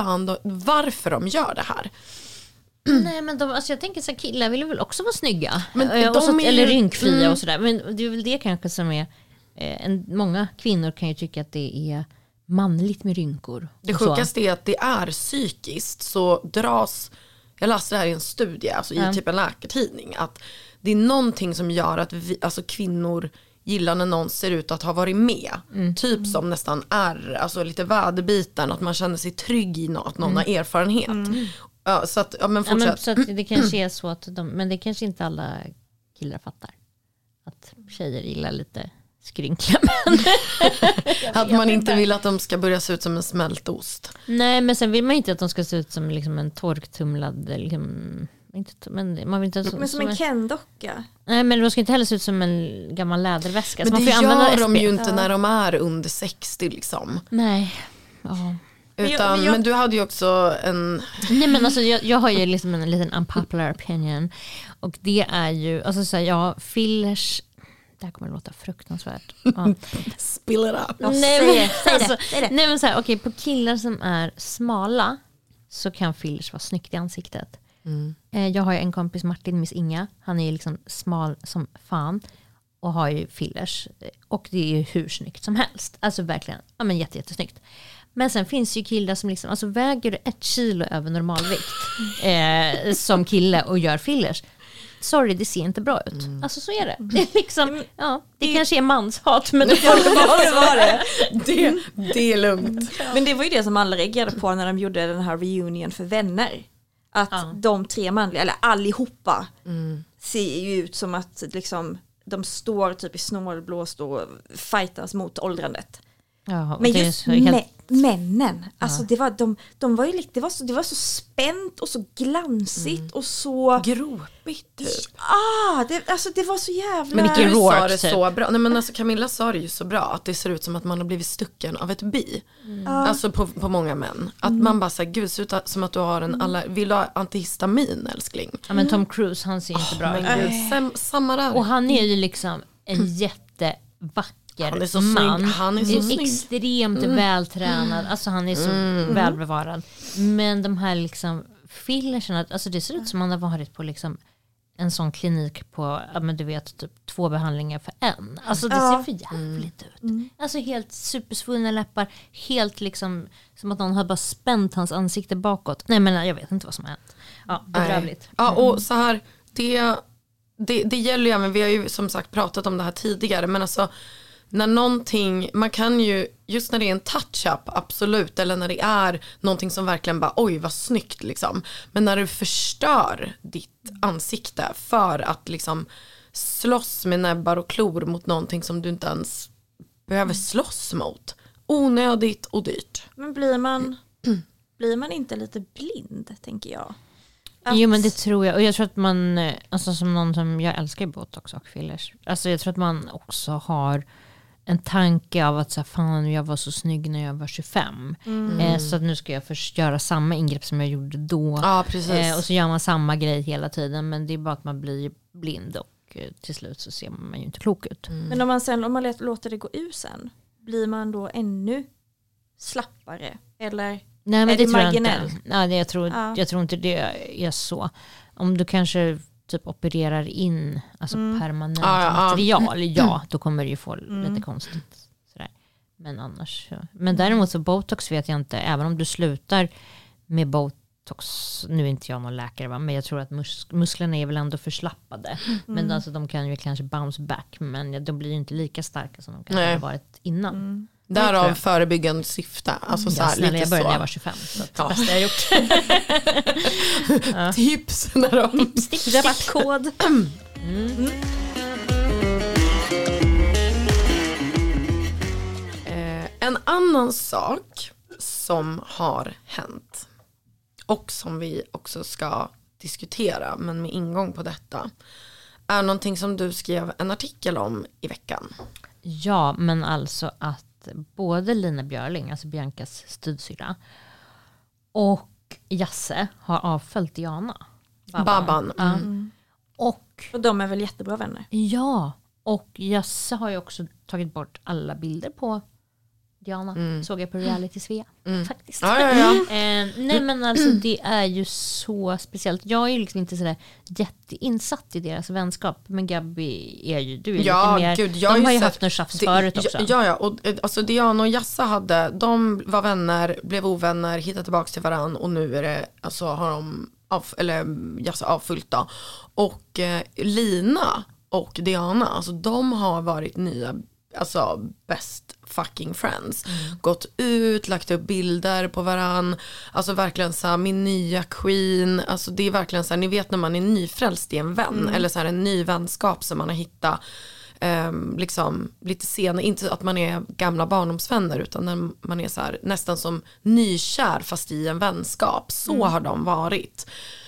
varför de gör det här. Nej, men alltså jag tänker så här, killar vill väl också vara snygga. Men eller rynkfria och sådär. Men det är väl det kanske som är... många kvinnor kan ju tycka att det är manligt med rynkor. Det sjukaste är att det är psykiskt, så dras, jag läste det här i en studie, alltså i typ en läkartidning, att det är någonting som gör att alltså kvinnor gillar när någon ser ut att ha varit med. Typ som nästan är alltså lite väderbiten, att man känner sig trygg i att någon har erfarenhet. Ja, så att, men fortsätt. Så att det kanske är så att men det kanske inte alla killar fattar. Att tjejer gillar lite skrynkliga män. Att man inte vill att de ska börja se ut som en smältost. Nej, men sen vill man inte att de ska se ut som liksom en torktumlad liksom, men man vill inte Men som en Ken-docka. Nej, men de ska inte heller se ut som en gammal läderväska. Men så det man får gör de använda ju inte när de är under 60 liksom. Nej. Ja. Utan, men du hade ju också en... Nej, men alltså jag har ju liksom en liten unpopular opinion. Och det är ju, alltså så här, fillers, det här kommer att låta fruktansvärt. Ja. Spill it up. Ja, Nej, säg det. Nej, men så här, okej, på killar som är smala så kan fillers vara snyggt i ansiktet. Jag har ju en kompis, Martin, Miss Inga. Han är ju liksom smal som fan och har ju fillers. Och det är ju hur snyggt som helst. Alltså verkligen, ja men jättesnyggt. Men sen finns ju killar som liksom, alltså väger du 1 kilo över normalvikt som kille och gör fillers. Sorry, det ser inte bra ut. Alltså så är det. Det är liksom, det kanske är manshat, men det får inte vara det. Det är lugnt. Men det var ju det som alla reagerade på när de gjorde den här reunion för Vänner. Att de 3 manliga, eller allihopa, ser ju ut som att liksom, de står typ i snålblåst och fightas mot åldrandet. Ja, men just männen, alltså det var ju lite, det var så spänt och så glansigt och så gropigt typ. Det var så jävla. Men Mickey du Rourke, sa det typ. så bra. Nej, men alltså Camilla sa det ju så bra, att det ser ut som att man har blivit stucken av ett bi. Alltså på många män. Att man bara säger, gud, ser ut som att du har vill du ha antihistamin, älskling? Ja, men Tom Cruise, han ser inte bra ut. Samma där. Och han är ju liksom en jättevacker han är så man. Snygg. Han är så snygg. Extremt vältränad. Alltså han är så välbevarad. Men de här liksom fillerserna, alltså det ser ut som man har varit på liksom en sån klinik på, men du vet, typ 2 behandlingar för en. Alltså det ser för jävligt ut. Alltså helt supersvullna läppar, helt liksom som att någon har bara spänt hans ansikte bakåt. Nej, men jag vet inte vad som har hänt. Ja, bedrövligt. Ja, och så här, det gäller ju, men vi har ju som sagt pratat om det här tidigare, men alltså när någonting, man kan ju, just när det är en touch-up, absolut, eller när det är någonting som verkligen bara, oj vad snyggt liksom, men när du förstör ditt ansikte för att liksom slåss med näbbar och klor mot någonting som du inte ens behöver slåss mot, onödigt och dyrt. Men blir man inte lite blind, tänker jag? Jo, men det tror jag. Och jag tror att man, alltså som någon som, jag älskar botox och fillers. Alltså jag tror att man också har en tanke av att så här, fan, jag var så snygg när jag var 25. Så att nu ska jag först göra samma ingrepp som jag gjorde då. Ja, precis. Och så gör man samma grej hela tiden. Men det är bara att man blir blind och till slut så ser man ju inte klok ut. Men om man låter det gå ur sen, blir man då ännu slappare? Eller nej, men är det det tror marginellt? jag inte. Jag tror inte det är så. Om du kanske typ opererar in alltså permanent material, då kommer det ju få lite konstigt sådär. Men annars men däremot så botox vet jag inte, även om du slutar med detox. Nu är inte jag någon läkare, va? Men jag tror att musklerna är väl ändå förslappade. Men alltså, de kan ju kanske bounce back, men de blir ju inte lika starka som de kanske har varit innan. Därav förebyggande syfte. Alltså så här, snälla, lite jag började så. när jag var 25. Så det bästa jag gjort. Tips när de... Rabattkod. En annan sak som har hänt och som vi också ska diskutera, men med ingång på detta, är någonting som du skrev en artikel om i veckan. Ja, men alltså att både Lina Björling, alltså Biancas styvsyrra, och Jasse har avföljt Diana. Babban. Och de är väl jättebra vänner? Ja, och Jasse har ju också tagit bort alla bilder på Diana. Såg jag på Reality Svea faktiskt. Ja. Nej, men alltså det är ju så speciellt. Jag är ju liksom inte sådär jätteinsatt i deras vänskap, men Gabby är ju, du är lite mer. Gud, de har ju haft en tjafs förut också. Ja, och alltså Diana och Jassa de var vänner, blev ovänner, hittade tillbaka till varann, och nu är det, alltså har de Jassa avfyllt då. Och Lina och Diana, alltså de har varit nya, alltså best fucking friends. Gått ut, lagt upp bilder på varann. Alltså verkligen så här, min nya queen. Alltså det är verkligen så här, ni vet när man är nyfrälst i en vän. Eller så här en ny vänskap som man har hittat liksom lite senare. Inte att man är gamla barndomsvänner, utan när man är så här, nästan som nykär fast i en vänskap. Så har de varit.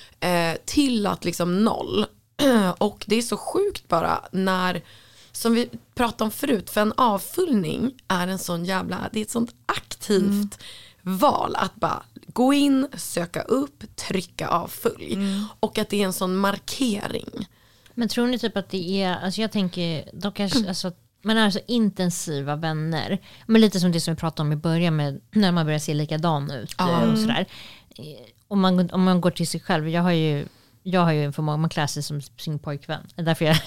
Till att liksom 0. Och det är så sjukt bara när, som vi pratade om förut, för en avfyllning är en sån jävla, det är ett sånt aktivt val att bara gå in, söka upp, trycka avfölj. Och att det är en sån markering. Men tror ni typ att det är, alltså jag tänker, de kanske, alltså, man är så intensiva vänner. Men lite som det som vi pratade om i början med när man börjar se likadan ut och sådär. Om man går till sig själv, jag har ju en förmåga, man klär sig som sin pojkvän. Därför jag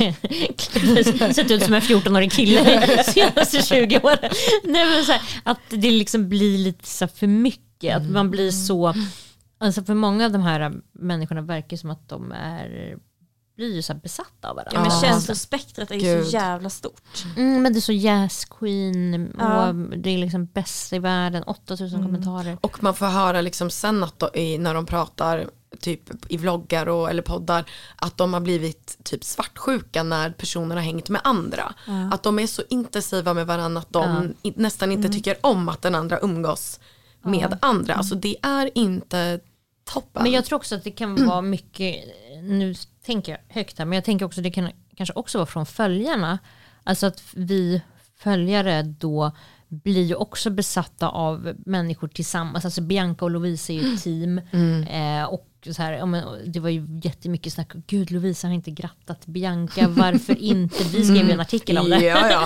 sett ut som en 14-årig kille de senaste 20 åren. Nej, men så här, att det liksom blir lite så för mycket. Att man blir så, alltså för många av de här människorna verkar som att de blir ju så här besatta av varandra. Ja, men känslospektrat är ju så jävla stort. Men det är så Yes Queen och det är liksom bäst i världen, 8000 kommentarer. Och man får höra liksom sen att när de pratar typ i vloggar eller poddar, att de har blivit typ svartsjuka när personerna har hängt med andra. Att de är så intensiva med varandra att de nästan inte tycker om att den andra umgås med andra. Alltså det är inte toppen. Men jag tror också att det kan vara mycket, nu tänker jag högt här, men jag tänker också att det kan kanske också vara från följarna. Alltså att vi följare då blir ju också besatta av människor tillsammans. Alltså Bianca och Lovisa är ju ett team. Och så här, det var ju jättemycket snack. Gud, Lovisa har inte grattat Bianca. Varför inte? Vi skrev ju en artikel om det. Ja.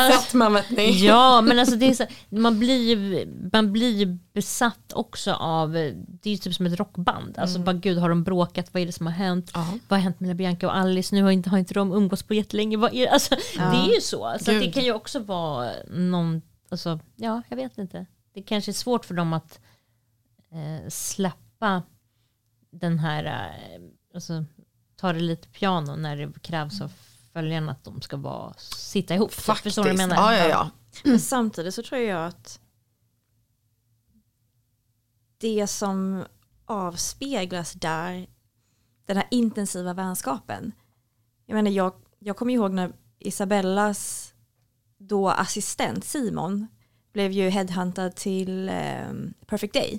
Ja, men alltså det är så, man blir ju besatt också av, det är ju typ som ett rockband. Alltså bara gud, har de bråkat? Vad är det som har hänt? Vad har hänt med Bianca och Alice? Nu har inte de umgås på jättelänge. Vad är, alltså, det är ju så. Så det kan ju också vara någon, alltså, ja, jag vet inte. Det kanske är svårt för dem att släppa den här, alltså, ta det lite piano när det krävs av följarna att de ska sitta ihop. Faktiskt. Förstår du vad jag menar? Ja. Men samtidigt så tror jag att det som avspeglas där, den här intensiva vänskapen. Jag menar, jag kommer ihåg när Isabellas då assistent Simon blev ju headhuntad till Perfect Day.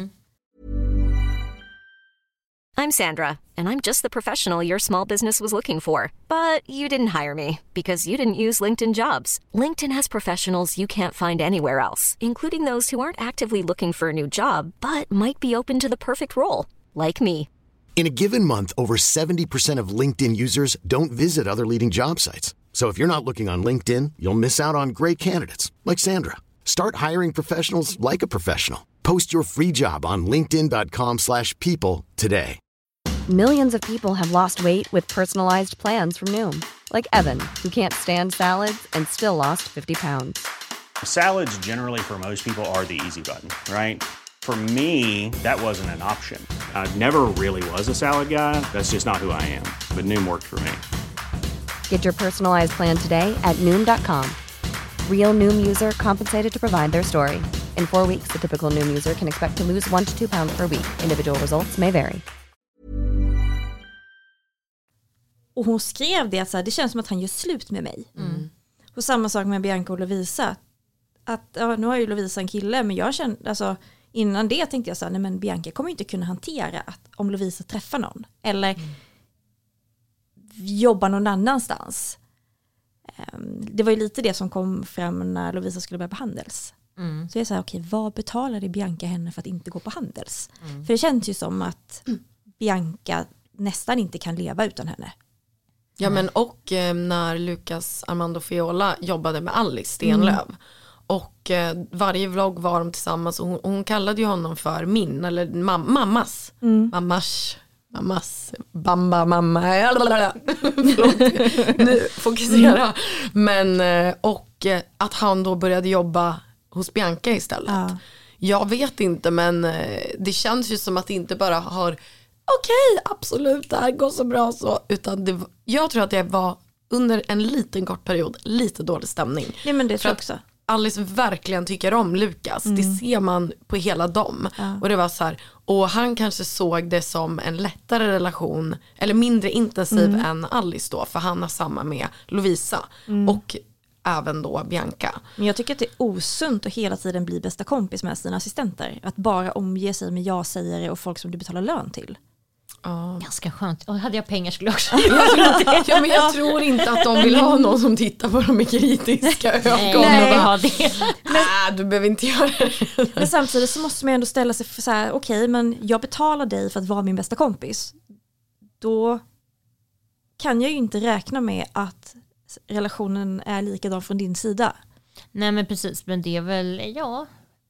I'm Sandra, and I'm just the professional your small business was looking for. But you didn't hire me because you didn't use LinkedIn Jobs. LinkedIn has professionals you can't find anywhere else, including those who aren't actively looking for a new job, but might be open to the perfect role, like me. In a given month, over 70% of LinkedIn users don't visit other leading job sites. So if you're not looking on LinkedIn, you'll miss out on great candidates, like Sandra. Start hiring professionals like a professional. Post your free job on linkedin.com/people today. Millions of people have lost weight with personalized plans from Noom. Like Evan, who can't stand salads and still lost 50 pounds. Salads generally for most people are the easy button, right? For me, that wasn't an option. I never really was a salad guy. That's just not who I am. But Noom worked for me. Get your personalized plan today at Noom.com. Real Noom user compensated to provide their story. In 4 weeks, the typical Noom user can expect to lose 1 to 2 pounds per week. Individual results may vary. Och hon skrev det att så här, det känns som att han gör slut med mig. Och samma sak med Bianca och Lovisa. Att ja, nu har ju Lovisa en kille, men jag kände, alltså, innan det tänkte jag så här, nej men Bianca kommer inte kunna hantera att om Lovisa träffar någon. Eller jobbar någon annanstans. Det var ju lite det som kom fram när Lovisa skulle börja på Handels. Så jag sa, okej, vad betalade Bianca henne för att inte gå på Handels? För det känns ju som att Bianca nästan inte kan leva utan henne. Ja, men och när Lucas Armando Fiola jobbade med Alice Stenlöf och varje vlogg var de tillsammans och hon kallade ju honom för min eller mammas bamba mamma förlåt, nu fokusera men och att han då började jobba hos Bianca istället. Jag vet inte, men det känns ju som att det inte bara har okej, absolut, det här går så bra så, utan jag tror att det var under en liten kort period lite dålig stämning. Nej, men det tror jag också. Alice verkligen tycker om Lucas. Det ser man på hela dem. Och det var så här, och han kanske såg det som en lättare relation eller mindre intensiv än Alice då, för han har samma med Lovisa och även då Bianca. Men jag tycker att det är osunt att hela tiden bli bästa kompis med sina assistenter. Att bara omge sig med ja-sägare och folk som du betalar lön till. Ganska skönt. Och hade jag pengar skulle jag också ja, men jag tror inte att de vill ha någon som tittar på dem med kritiska ögon. Nej, ha det. Du behöver inte göra det. Men samtidigt så måste man ändå ställa sig för så här, okej, men jag betalar dig för att vara min bästa kompis. Då kan jag ju inte räkna med att relationen är likadan från din sida. Nej, men precis, men det är väl, ja,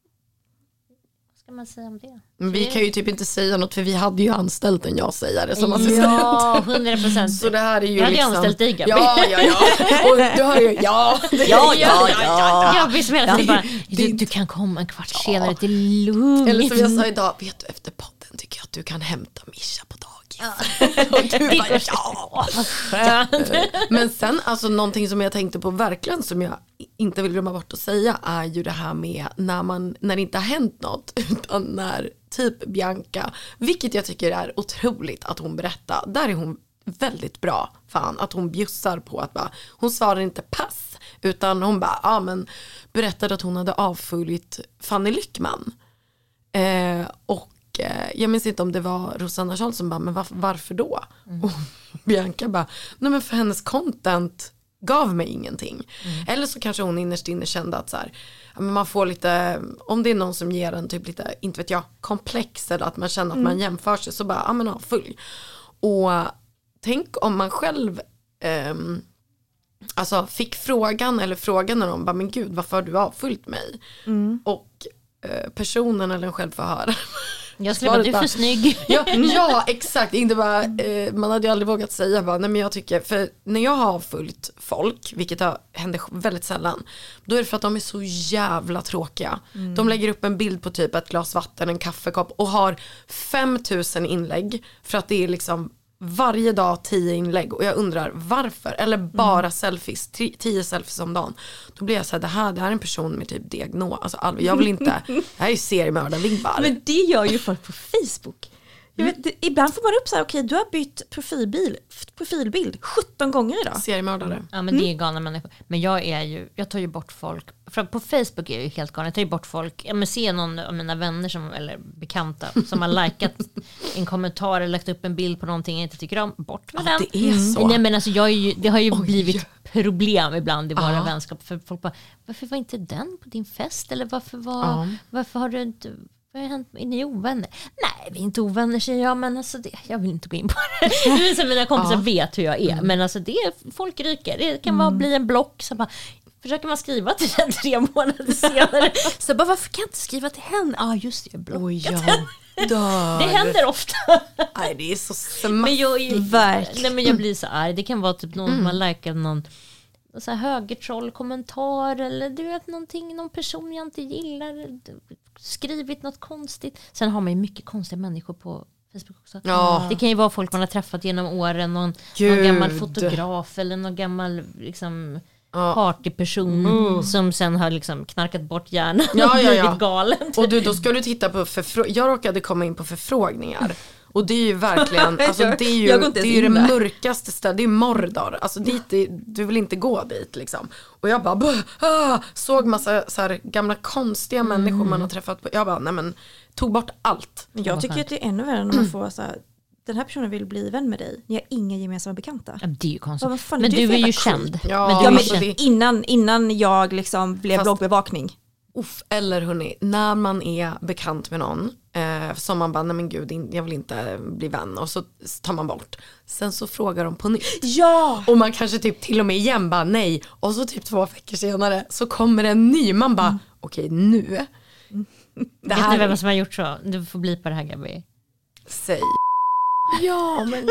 vad ska man säga om det? Vi kan ju typ inte säga något, för vi hade ju anställt en jag-sägare som assistent. Ja, 100%. Så det här är ju jag hade liksom anställt dig, Gabi. Ja. Och du har ju, ja. Jag blir som hela tiden bara, du kan komma en kvart senare, det är lugnt. Eller som jag sa idag, vet du, efter podden tycker jag att du kan hämta Mischa på dagis. Och du bara, ja. Men sen, alltså någonting som jag tänkte på verkligen, som jag inte vill glömma bort att säga, är ju det här med när det inte har hänt något, utan när typ Bianca, vilket jag tycker är otroligt att hon berättar, där är hon väldigt bra, fan, att hon bjussar på att bara, hon svarar inte pass, utan hon bara, men berättade att hon hade avföljt Fanny Lyckman. Och jag minns inte om det var Rosanna Charles som bara, men varför då? Och Bianca bara, nej men för hennes content gav mig ingenting. Eller så kanske hon innerst inne kände att så här, man får lite, om det är någon som ger en typ lite, inte vet jag, komplex, eller att man känner att man jämför sig, så bara, men avfölj. Och tänk om man själv alltså fick frågan, eller frågan när de bara, men gud, varför har du avföljt mig? Och personen eller en själv får höra. Jag skulle bara, du är för snygg. Ja, exakt. Inte bara, man hade ju aldrig vågat säga bara, nej men jag tycker, för när jag har följt folk, vilket händer väldigt sällan, då är det för att de är så jävla tråkiga. De lägger upp en bild på typ ett glas vatten, en kaffekopp, och har 5000 inlägg, för att det är liksom varje dag 10 inlägg, och jag undrar varför, eller bara selfies, 10 selfies om dagen. Då blir jag så här, det här är en person med typ diagnos, alltså jag vill inte, det här är seriemördarvibbar. Men det gör ju folk på Facebook. Jag vet, ibland får man upp så här, okej, du har bytt profilbild 17 gånger idag. Seriemördare. Ja, men det är galna människor. Men jag tar ju bort folk. För på Facebook är jag ju helt galen. Jag tar ju bort folk. Jag ser någon av mina vänner eller bekanta som har likat en kommentar eller lagt upp en bild på någonting jag inte tycker om. Bort med den. Det är så. Nej, men alltså det har ju blivit problem ibland i våra vänskap. För folk bara, varför var inte den på din fest? Eller varför har du inte... Vad har hänt? Är ni ovänner? Nej, vi är inte ovänner, säger jag. Men alltså jag vill inte gå in på det. Det är som mina kompisar vet hur jag är. Men alltså folk ryker. Det kan bli en block. Så bara, försöker man skriva till den 3 månader senare. Så bara, varför kan jag inte skriva till henne? Just det, blockat henne. Det händer ofta. Nej, det är så smatt. Men jag blir så arg. Det kan vara typ någon som har likat någon så här högertroll-kommentar eller du vet någon person jag inte gillar, skrivit något konstigt. Sen har man ju mycket konstiga människor på Facebook också. Ja. Det kan ju vara folk man har träffat genom åren, någon gammal fotograf eller någon gammal liksom partyperson som sen har liksom knarkat bort hjärnan och blivit galen. Och då ska du titta på jag råkade komma in på förfrågningar. Och det är ju verkligen, alltså det är ju det mörkaste stället, det är ju Mordor. Alltså du vill inte gå dit liksom. Och jag bara såg massa så här gamla konstiga människor man har träffat på. Jag bara, nej men, tog bort allt. Men jag tycker att det är ännu värre när man får så här, den här personen vill bli vän med dig. Ni har inga gemensamma bekanta. Ja, det är ju konstigt. Men du är ju känd. Innan jag liksom blev bloggbevakning. Eller hörni, när man är bekant med någon som man bara, nej men gud, jag vill inte bli vän, och så tar man bort. Sen så frågar de på nytt. Ja! Och man kanske typ till och med igen bara nej. Och så typ 2 veckor senare så kommer en ny. Man bara, okej, nu. Det här... Vet ni vem som har gjort så? Du får bli på det här, Gabi. Säg. Ja, men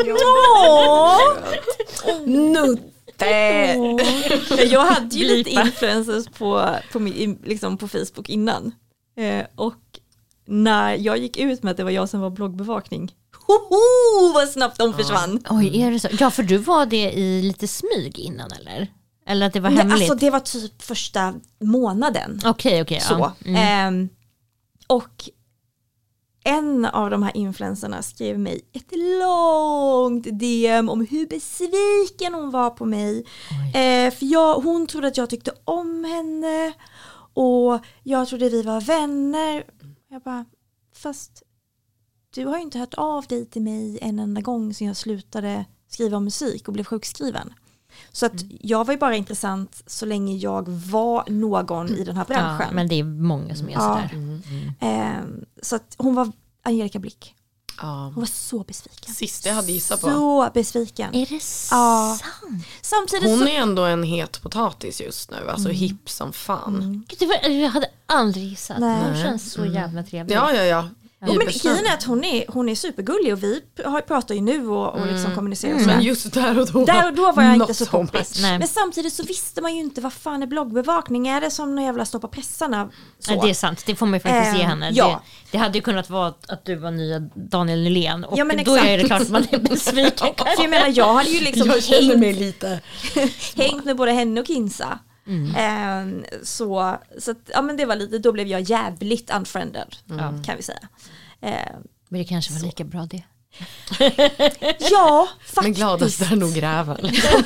jag hade ju lite influencers på Facebook innan. Och när jag gick ut med att det var jag som var bloggbevakning, vad snabbt de försvann. Oj, är det så? Ja, för du var det i lite smyg innan, eller? Eller att det var hemligt? Alltså det var typ första månaden. Okej. Så. Och en av de här influencerna skrev mig ett långt DM om hur besviken hon var på mig. För hon trodde att jag tyckte om henne och jag trodde vi var vänner. Jag bara, fast du har ju inte hört av dig till mig en enda gång sedan jag slutade skriva om musik och blev sjukskriven. Så att jag var ju bara intressant så länge jag var någon i den här branschen. Ja, men det är många som är sådär. Så att hon var Angelica Blick. Hon var så besviken. Sist jag hade gissat på. Så besviken. Är det sant? Samtidigt hon är ändå en het potatis just nu. Alltså hipp som fan. Jag hade aldrig gissat. Nej. Hon känns så jävla trevlig. Ja. Men grejen är att hon är supergullig och vi pratar ju nu och liksom kommunicerar. Men just där och då var jag inte så kompis. Men samtidigt så visste man ju inte vad fan är bloggbevakning. Är det som någon jävla stoppa pressarna? Nej, det är sant, det får man ju faktiskt ge henne. Ja. Det hade ju kunnat vara att du var nya Daniel Nylén. Och men då är det klart att man är besviken. För jag menar, jag hade ju liksom jag känner mig lite hängt med både henne och Kinsa. Så att, ja, men det var lite, då blev jag jävligt unfriended kan vi säga. Men det kanske var lika bra det. Ja, faktiskt. Men gladast är nog räven.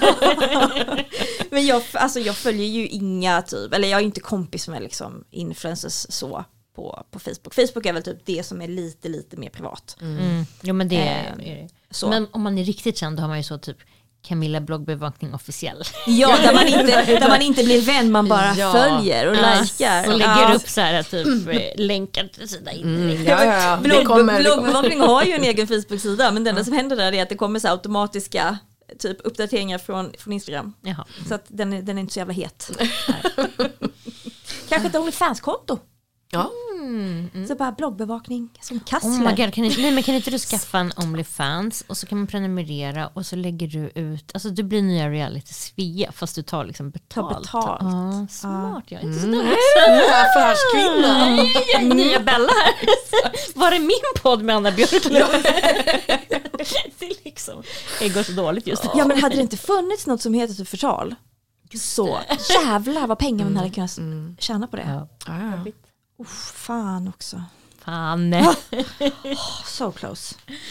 Men jag följer ju inga typ, eller jag är inte kompis med liksom influencers så på Facebook. Facebook är väl typ det som är lite mer privat. Jo, men det är det. Så. Men om man är riktigt känd, då har man ju så typ Camilla bloggbevakning officiell. Ja, där man inte blir vän, man bara följer och likar. Och lägger upp så här typ länkar till sida in. Bloggbevakning har ju en egen Facebook-sida, men det enda som händer där är att det kommer så automatiska typ uppdateringar från Instagram. Jaha. Så att den är inte så jävla het. Kanske ett OnlyFans-konto. Ja. Så bara bloggbevakning som kassler. Oh my God, kan inte du skaffa en OnlyFans och så kan man prenumerera och så lägger du ut, alltså du blir nya reality Svea fast du tar liksom betalt. Smart, jag är inte så dum. Affärskvinna. Nya Bella här. Var är min podd med Anna Björklund? Det liksom, det går så dåligt just nu. Ja, men hade det inte funnits något som heter typ förtal, så jävlar vad pengar man hade kunnat tjäna på det. Fan också. Fan. So close.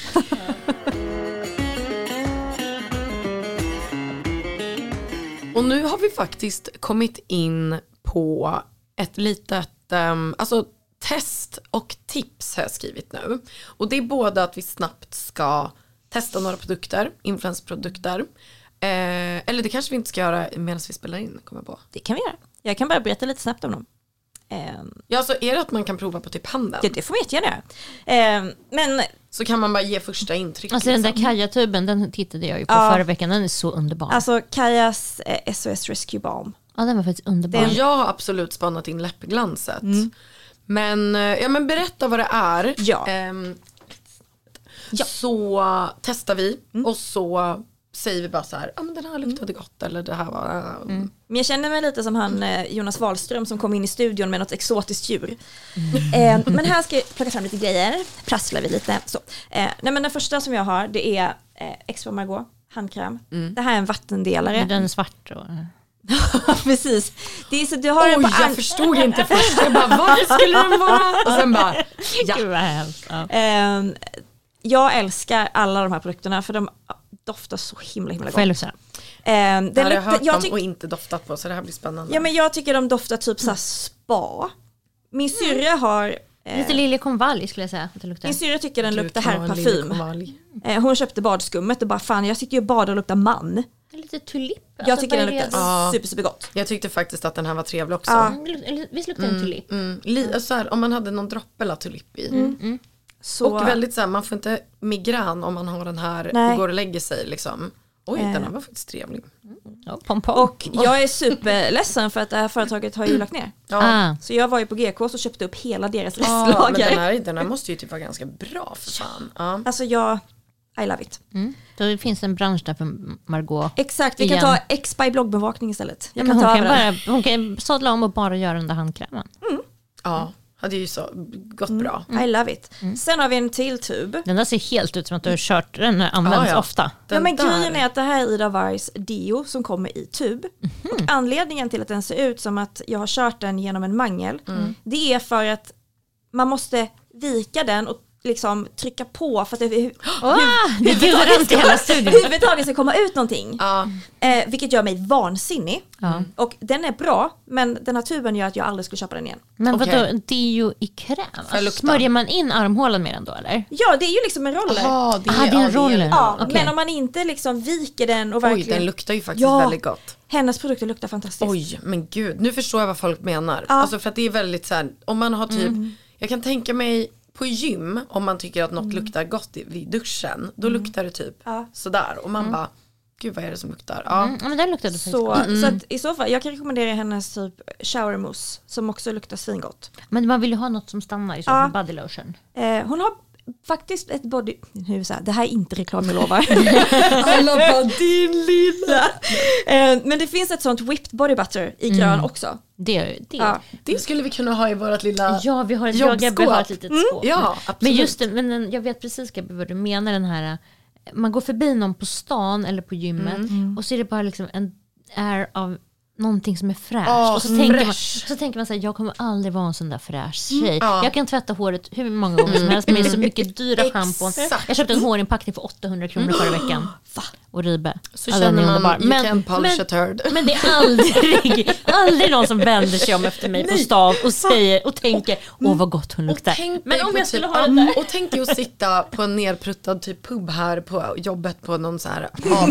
Och nu har vi faktiskt kommit in på ett litet test och tips har jag skrivit nu. Och det är både att vi snabbt ska testa några produkter, influencerprodukter. Eller det kanske vi inte ska göra medan vi spelar in, kommer jag på. Det kan vi göra. Jag kan bara berätta lite snabbt om dem. Ja, så är det att man kan prova på typ handen? Det får man jättegärna göra. Men så kan man bara ge första intryck. Alltså liksom. Den där Kaja-tuben, den tittade jag ju på förra veckan. Den är så underbar. Alltså Kajas SOS Rescue Balm. Ja, den var faktiskt underbar. Jag har absolut spannat in läppglanset. Men berätta vad det är. Ja. Så testar vi och så säger vi bara så här, men den här luktade gott eller det här var... Men jag känner mig lite som han Jonas Wahlström som kom in i studion med något exotiskt djur. Men här ska jag plocka fram lite grejer, prasslar vi lite. Så. Nej, men den första som jag har, det är Expo Margot handkräm. Det här är en vattendelare. Men den är svart då. Precis. Det är så du har jag förstod inte först. Jag bara, vad skulle den vara? Och sen bara, Gud vad hemskt. Ja. Jag älskar alla de här produkterna för de doftar så himla gott. Får jag lukta? Det har jag hört om och inte doftat på, så det här blir spännande. Ja, men jag tycker de doftar typ så här spa. Min syrra har... Lite liljekonvalj skulle jag säga att det luktar. Min syrra tycker den luktar herrparfym. Hon köpte badskummet och bara, fan jag sitter ju och badar och luktar man. Lite tulip. Jag tycker den luktar super gott. Jag tyckte faktiskt att den här var trevlig också. Visst luktar den tulip? Så här, om man hade någon droppe av tulip i. Så. Och väldigt så här, man får inte migrän om man har den här och går och lägger sig liksom. Oj, den här var faktiskt trevlig. Ja, och jag är superledsen för att det här företaget har ju lagt ner. Så jag var ju på GK och köpte upp hela deras restlager. Men den här måste ju typ vara ganska bra för fan. Alltså I love it. Då finns en bransch där för Margot. Exakt, vi kan ta X-By bloggbevakning istället. Hon kan sadla om och bara göra den där handkrämen. Ja, det är ju så gått bra. I love it. Sen har vi en till tub. Den där ser helt ut som att du har kört den, används ofta. Men grejen är att det här är Ida Vargs Dio som kommer i tub. Och anledningen till att den ser ut som att jag har kört den genom en mangel, det är för att man måste vika den och liksom trycka på för att huvudtaget ska komma ut någonting. Vilket gör mig vansinnig. Och den är bra, men den här tuben gör att jag aldrig skulle köpa den igen. Men vadå, det är ju i kräm. Smörjer man in armhålan med den då eller? Ja, det är ju liksom en roller. Det är en roller. Men om man inte liksom viker den och verkligen... Oj, den luktar ju faktiskt väldigt gott. Hennes produkter luktar fantastiskt. Oj, men gud, nu förstår jag vad folk menar. Alltså för att det är väldigt så här, om man har typ, jag kan tänka mig på gym, om man tycker att något luktar gott vid duschen, då luktar det typ sådär. Och man bara, gud vad är det som luktar? Men den luktade så att i så fall, jag kan rekommendera hennes typ shower mousse som också luktar svingott. Men man vill ju ha något som stannar i så body lotion. Hon har faktiskt ett body, det här är inte reklam jag lovar. Alla bara, din lilla. Men det finns ett sånt whipped body butter i grön också. Det skulle vi kunna ha i vårt lilla vi har ett litet skåp. Ja, absolut. Men just det, jag vet precis vad du menar, den här, man går förbi någon på stan eller på gymmet och så är det bara liksom en air av någonting som är fräscht. Och så tänker man så här, jag kommer aldrig vara en sån där fräsch tjej. Jag kan tvätta håret hur många gånger som helst med så mycket dyra schampon. Jag köpte en hårinpackning för 800 kronor förra veckan. Och Ribe. Så känner man, men det är aldrig någon som vänder sig om efter mig på stan och säger och tänker, vad gott hon luktar. Men om jag skulle ha det där. Och tänk dig att sitta på en nerpruttad typ pub här på jobbet på någon så här AV.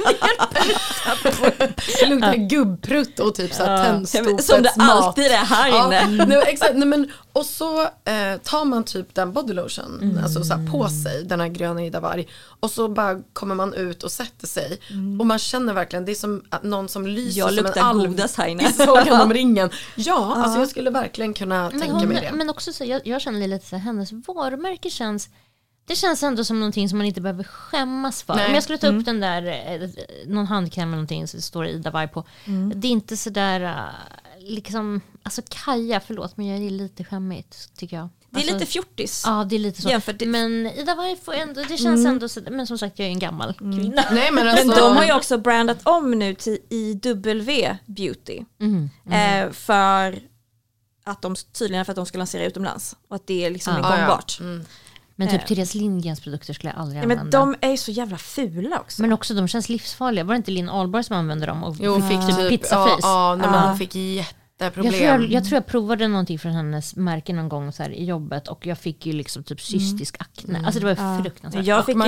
Det luktar gubbprutt och typ så här tändstopets som det mat. alltid är här inne. Exakt. Men, och så tar man typ den body lotion alltså så här på sig, den här gröna Ida Varg, och så bara kommer man ut och sätter sig och man känner verkligen, det är som någon som lyser som en alv i Sagan om ringen. Alltså jag skulle verkligen kunna tänka mig det. Men också så, jag känner lite så här, hennes varumärke känns ändå som någonting som man inte behöver skämmas för. Om jag skulle ta upp den där någon handkräm eller någonting så står det Ida Varg på. Det är inte så där liksom, alltså Kaja, förlåt men jag är lite skämmigt tycker jag. Det är lite fjortis. Ja, det är lite så. Men Ida Varg får ändå, det känns ändå så, men som sagt jag är en gammal kvinna. Nej, men de har ju också brandat om nu till IW Beauty. För att tydligen för att de ska lansera utomlands och att det är liksom gångbart. Men typ Therese Lindgrens produkter skulle jag aldrig använda. Men de är ju så jävla fula också. Men också de känns livsfarliga. Var det inte Linn Ahlborg som använde dem och fick typ pizzaface? Ja, hon fick jätteproblem. Jag tror jag provade någonting från hennes märke någon gång så här i jobbet och jag fick ju liksom typ cystisk akne. Alltså det var fruktansvärt.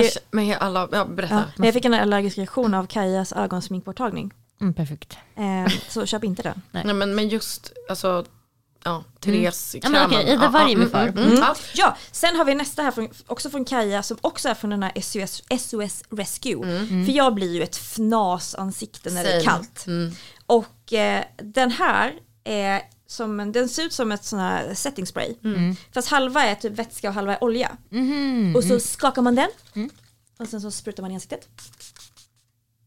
Jag fick en allergisk reaktion av Kajas ögonsminkborttagning. Perfekt. Så köp inte den. Nej, men just alltså Therese krämen. Okej, Ida Varg med för. Ja, sen har vi nästa här också från Kaja som också är från den här SOS Rescue. För jag blir ju ett fnasansikte när det är kallt. Och den här är den ser ut som ett sån här setting spray. Fast halva är typ vätska och halva är olja. Och så skakar man den. Och sen så sprutar man i ansiktet.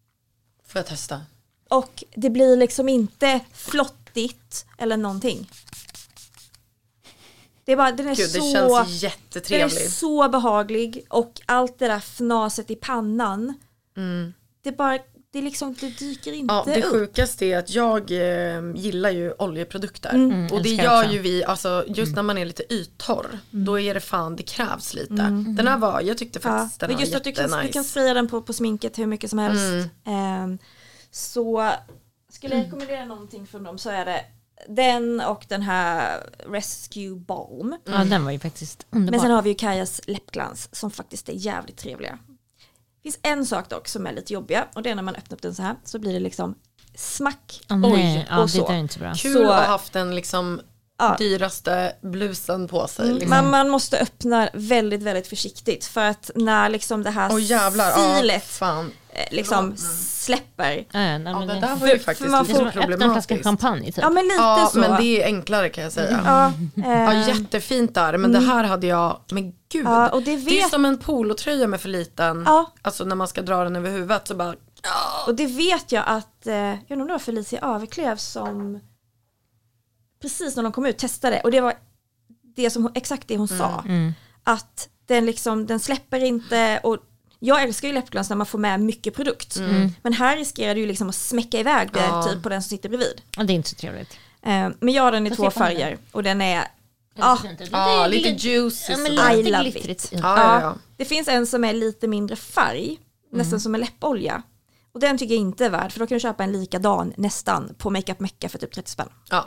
Får jag testa? Och det blir liksom inte flottigt eller någonting. Det är bara, den är Gud, det så, känns jättetrevlig. Den är så behaglig och allt det där fnaset i pannan. Det dyker inte upp. Det sjukaste är att jag gillar ju oljeprodukter. Och det älskar gör också. ju vi, alltså just när man är lite yttorr, då är det fan, det krävs lite. Den här var, jag tyckte faktiskt den men var just att jättenice. du kan spraya den på sminket hur mycket som helst. Så skulle jag rekommendera någonting från dem så är det den och den här Rescue Balm. Ja, den var ju faktiskt underbar. Men sen har vi ju Kajas läppglans som faktiskt är jävligt trevliga. Det finns en sak dock som är lite jobbiga och det är när man öppnar upp den så här så blir det liksom smack. Nej, ja, och så. det är inte så bra. Kul Så- att ha haft den liksom dyraste blusen på sig. Liksom. Men man måste öppna väldigt, väldigt försiktigt för att när liksom det här silet fan. liksom släpper. Ja, nej, men Det det där var ju faktiskt man lite får öppna en flaska problematiskt. champagne typ. Ja men lite Ja, så. men det är enklare kan jag säga. Ja, jättefint där, men det här hade jag, men gud. Ja, och det är vet- som en polotröja med för liten, Ja. alltså när man ska dra den över huvudet så bara, Och det vet jag att, jag vet inte om det var Felicia Överklev som precis när de kom ut testade och det var det som exakt det hon sa. Att den släpper inte och jag älskar ju läppglans när man får med mycket produkt. Men här riskerar du ju liksom att smäcka iväg det typ på den som sitter bredvid. Ja, det är inte så trevligt. Men jag har den i Får 2 se på den färger och den är lite juicy. Ja, men sådär. I lite love glittrigt. it. Ja. Det finns en som är lite mindre färg, nästan som en läppolja. Och den tycker jag inte är värd för då kan du köpa en likadan nästan på Makeup Mecca för typ 30 spänn. Ja.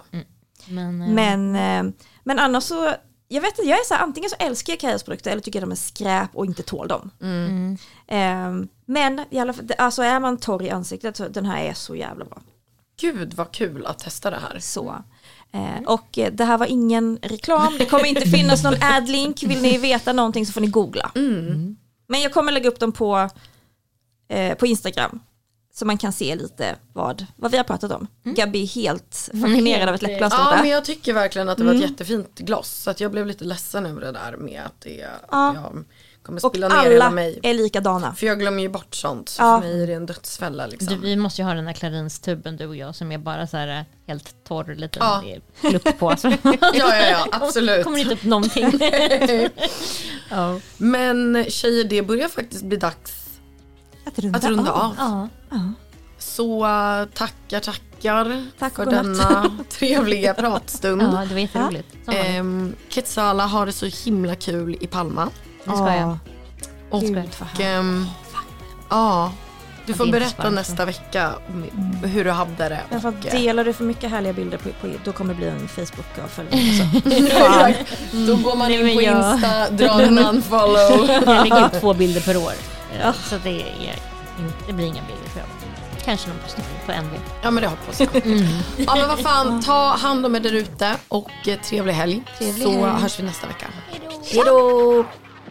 Men annars så, jag vet inte, jag är så här, antingen så älskar jag Kajas produkter eller tycker jag de är skräp och inte tål dem. Men i alla fall, alltså är man torr i ansiktet så den här är så jävla bra. Gud vad kul att testa det här. Så. Och det här var ingen reklam, det kommer inte finnas någon adlink, vill ni veta någonting så får ni googla. Men jag kommer lägga upp dem på Instagram. Så man kan se lite vad vi har pratat om. Gabi är helt fascinerad av ett läppglans. Ja, men jag tycker verkligen att det var ett jättefint gloss. Så att jag blev lite ledsen över det där med att det att jag kommer Och spilla ner hela alla mig. är likadana. För jag glömmer ju bort sånt. Så för mig är det en dödsfälla liksom. Vi måste ju ha den här Clarins-tuben du och jag som är bara så här helt torr liten lupp på. Så. Ja, absolut. Kommer inte upp någonting. Men tjejer, det börjar faktiskt bli dags att runda av. Ja. Så tackar Tack för och godnatt. denna trevliga pratstund. Ja, det var jätteroligt. Ketsala har det så himla kul i Palma. Det ska jag. Och Gud, vad du får det är inte berätta så nästa vecka hur du hade det. Jag får Och, delar du för mycket härliga bilder på då kommer det bli en Facebook och följ. då går man in men på jag- Insta, drar en unfollow. Jag lägger ut 2 bilder per år. Så det blir inga bilder för jag. Kanske någon postar på NV. Ja, men det hoppas jag. Ja, men vad fan, ta hand om er där ute och trevlig helg. Så hörs vi nästa vecka. Hejdå!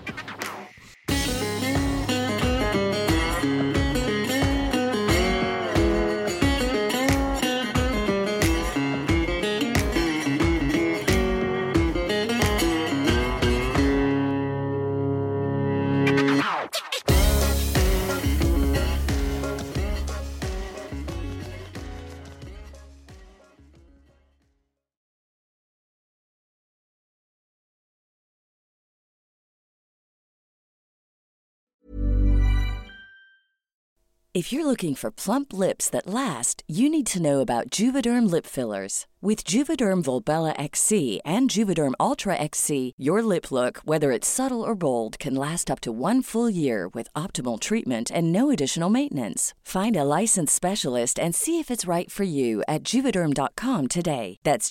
If you're looking for plump lips that last, you need to know about Juvederm lip fillers. With Juvederm Volbella XC and Juvederm Ultra XC, your lip look, whether it's subtle or bold, can last up to 1 full year with optimal treatment and no additional maintenance. Find a licensed specialist and see if it's right for you at Juvederm.com today. That's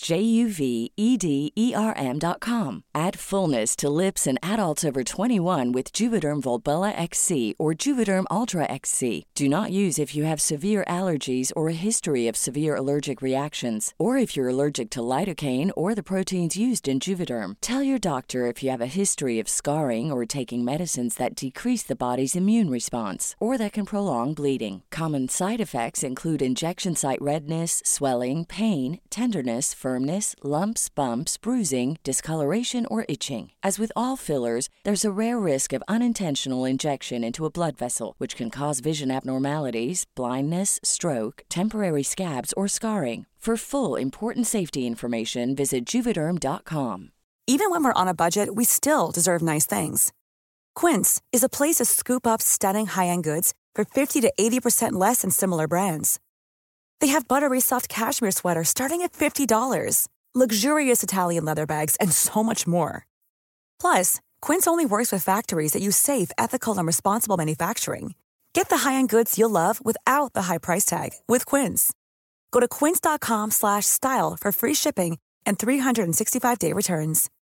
JUVEDERM.com. Add fullness to lips in adults over 21 with Juvederm Volbella XC or Juvederm Ultra XC. Do not use if you have severe allergies or a history of severe allergic reactions, or if you're you're allergic to lidocaine or the proteins used in Juvederm. Tell your doctor if you have a history of scarring or taking medicines that decrease the body's immune response or that can prolong bleeding. Common side effects include injection site redness, swelling, pain, tenderness, firmness, lumps, bumps, bruising, discoloration, or itching. As with all fillers, there's a rare risk of unintentional injection into a blood vessel, which can cause vision abnormalities, blindness, stroke, temporary scabs, or scarring. For full, important safety information, visit Juvederm.com. Even when we're on a budget, we still deserve nice things. Quince is a place to scoop up stunning high-end goods for 50 to 80% less than similar brands. They have buttery soft cashmere sweaters starting at $50, luxurious Italian leather bags, and so much more. Plus, Quince only works with factories that use safe, ethical, and responsible manufacturing. Get the high-end goods you'll love without the high price tag with Quince. Go to quince.com/style for free shipping and 365-day returns.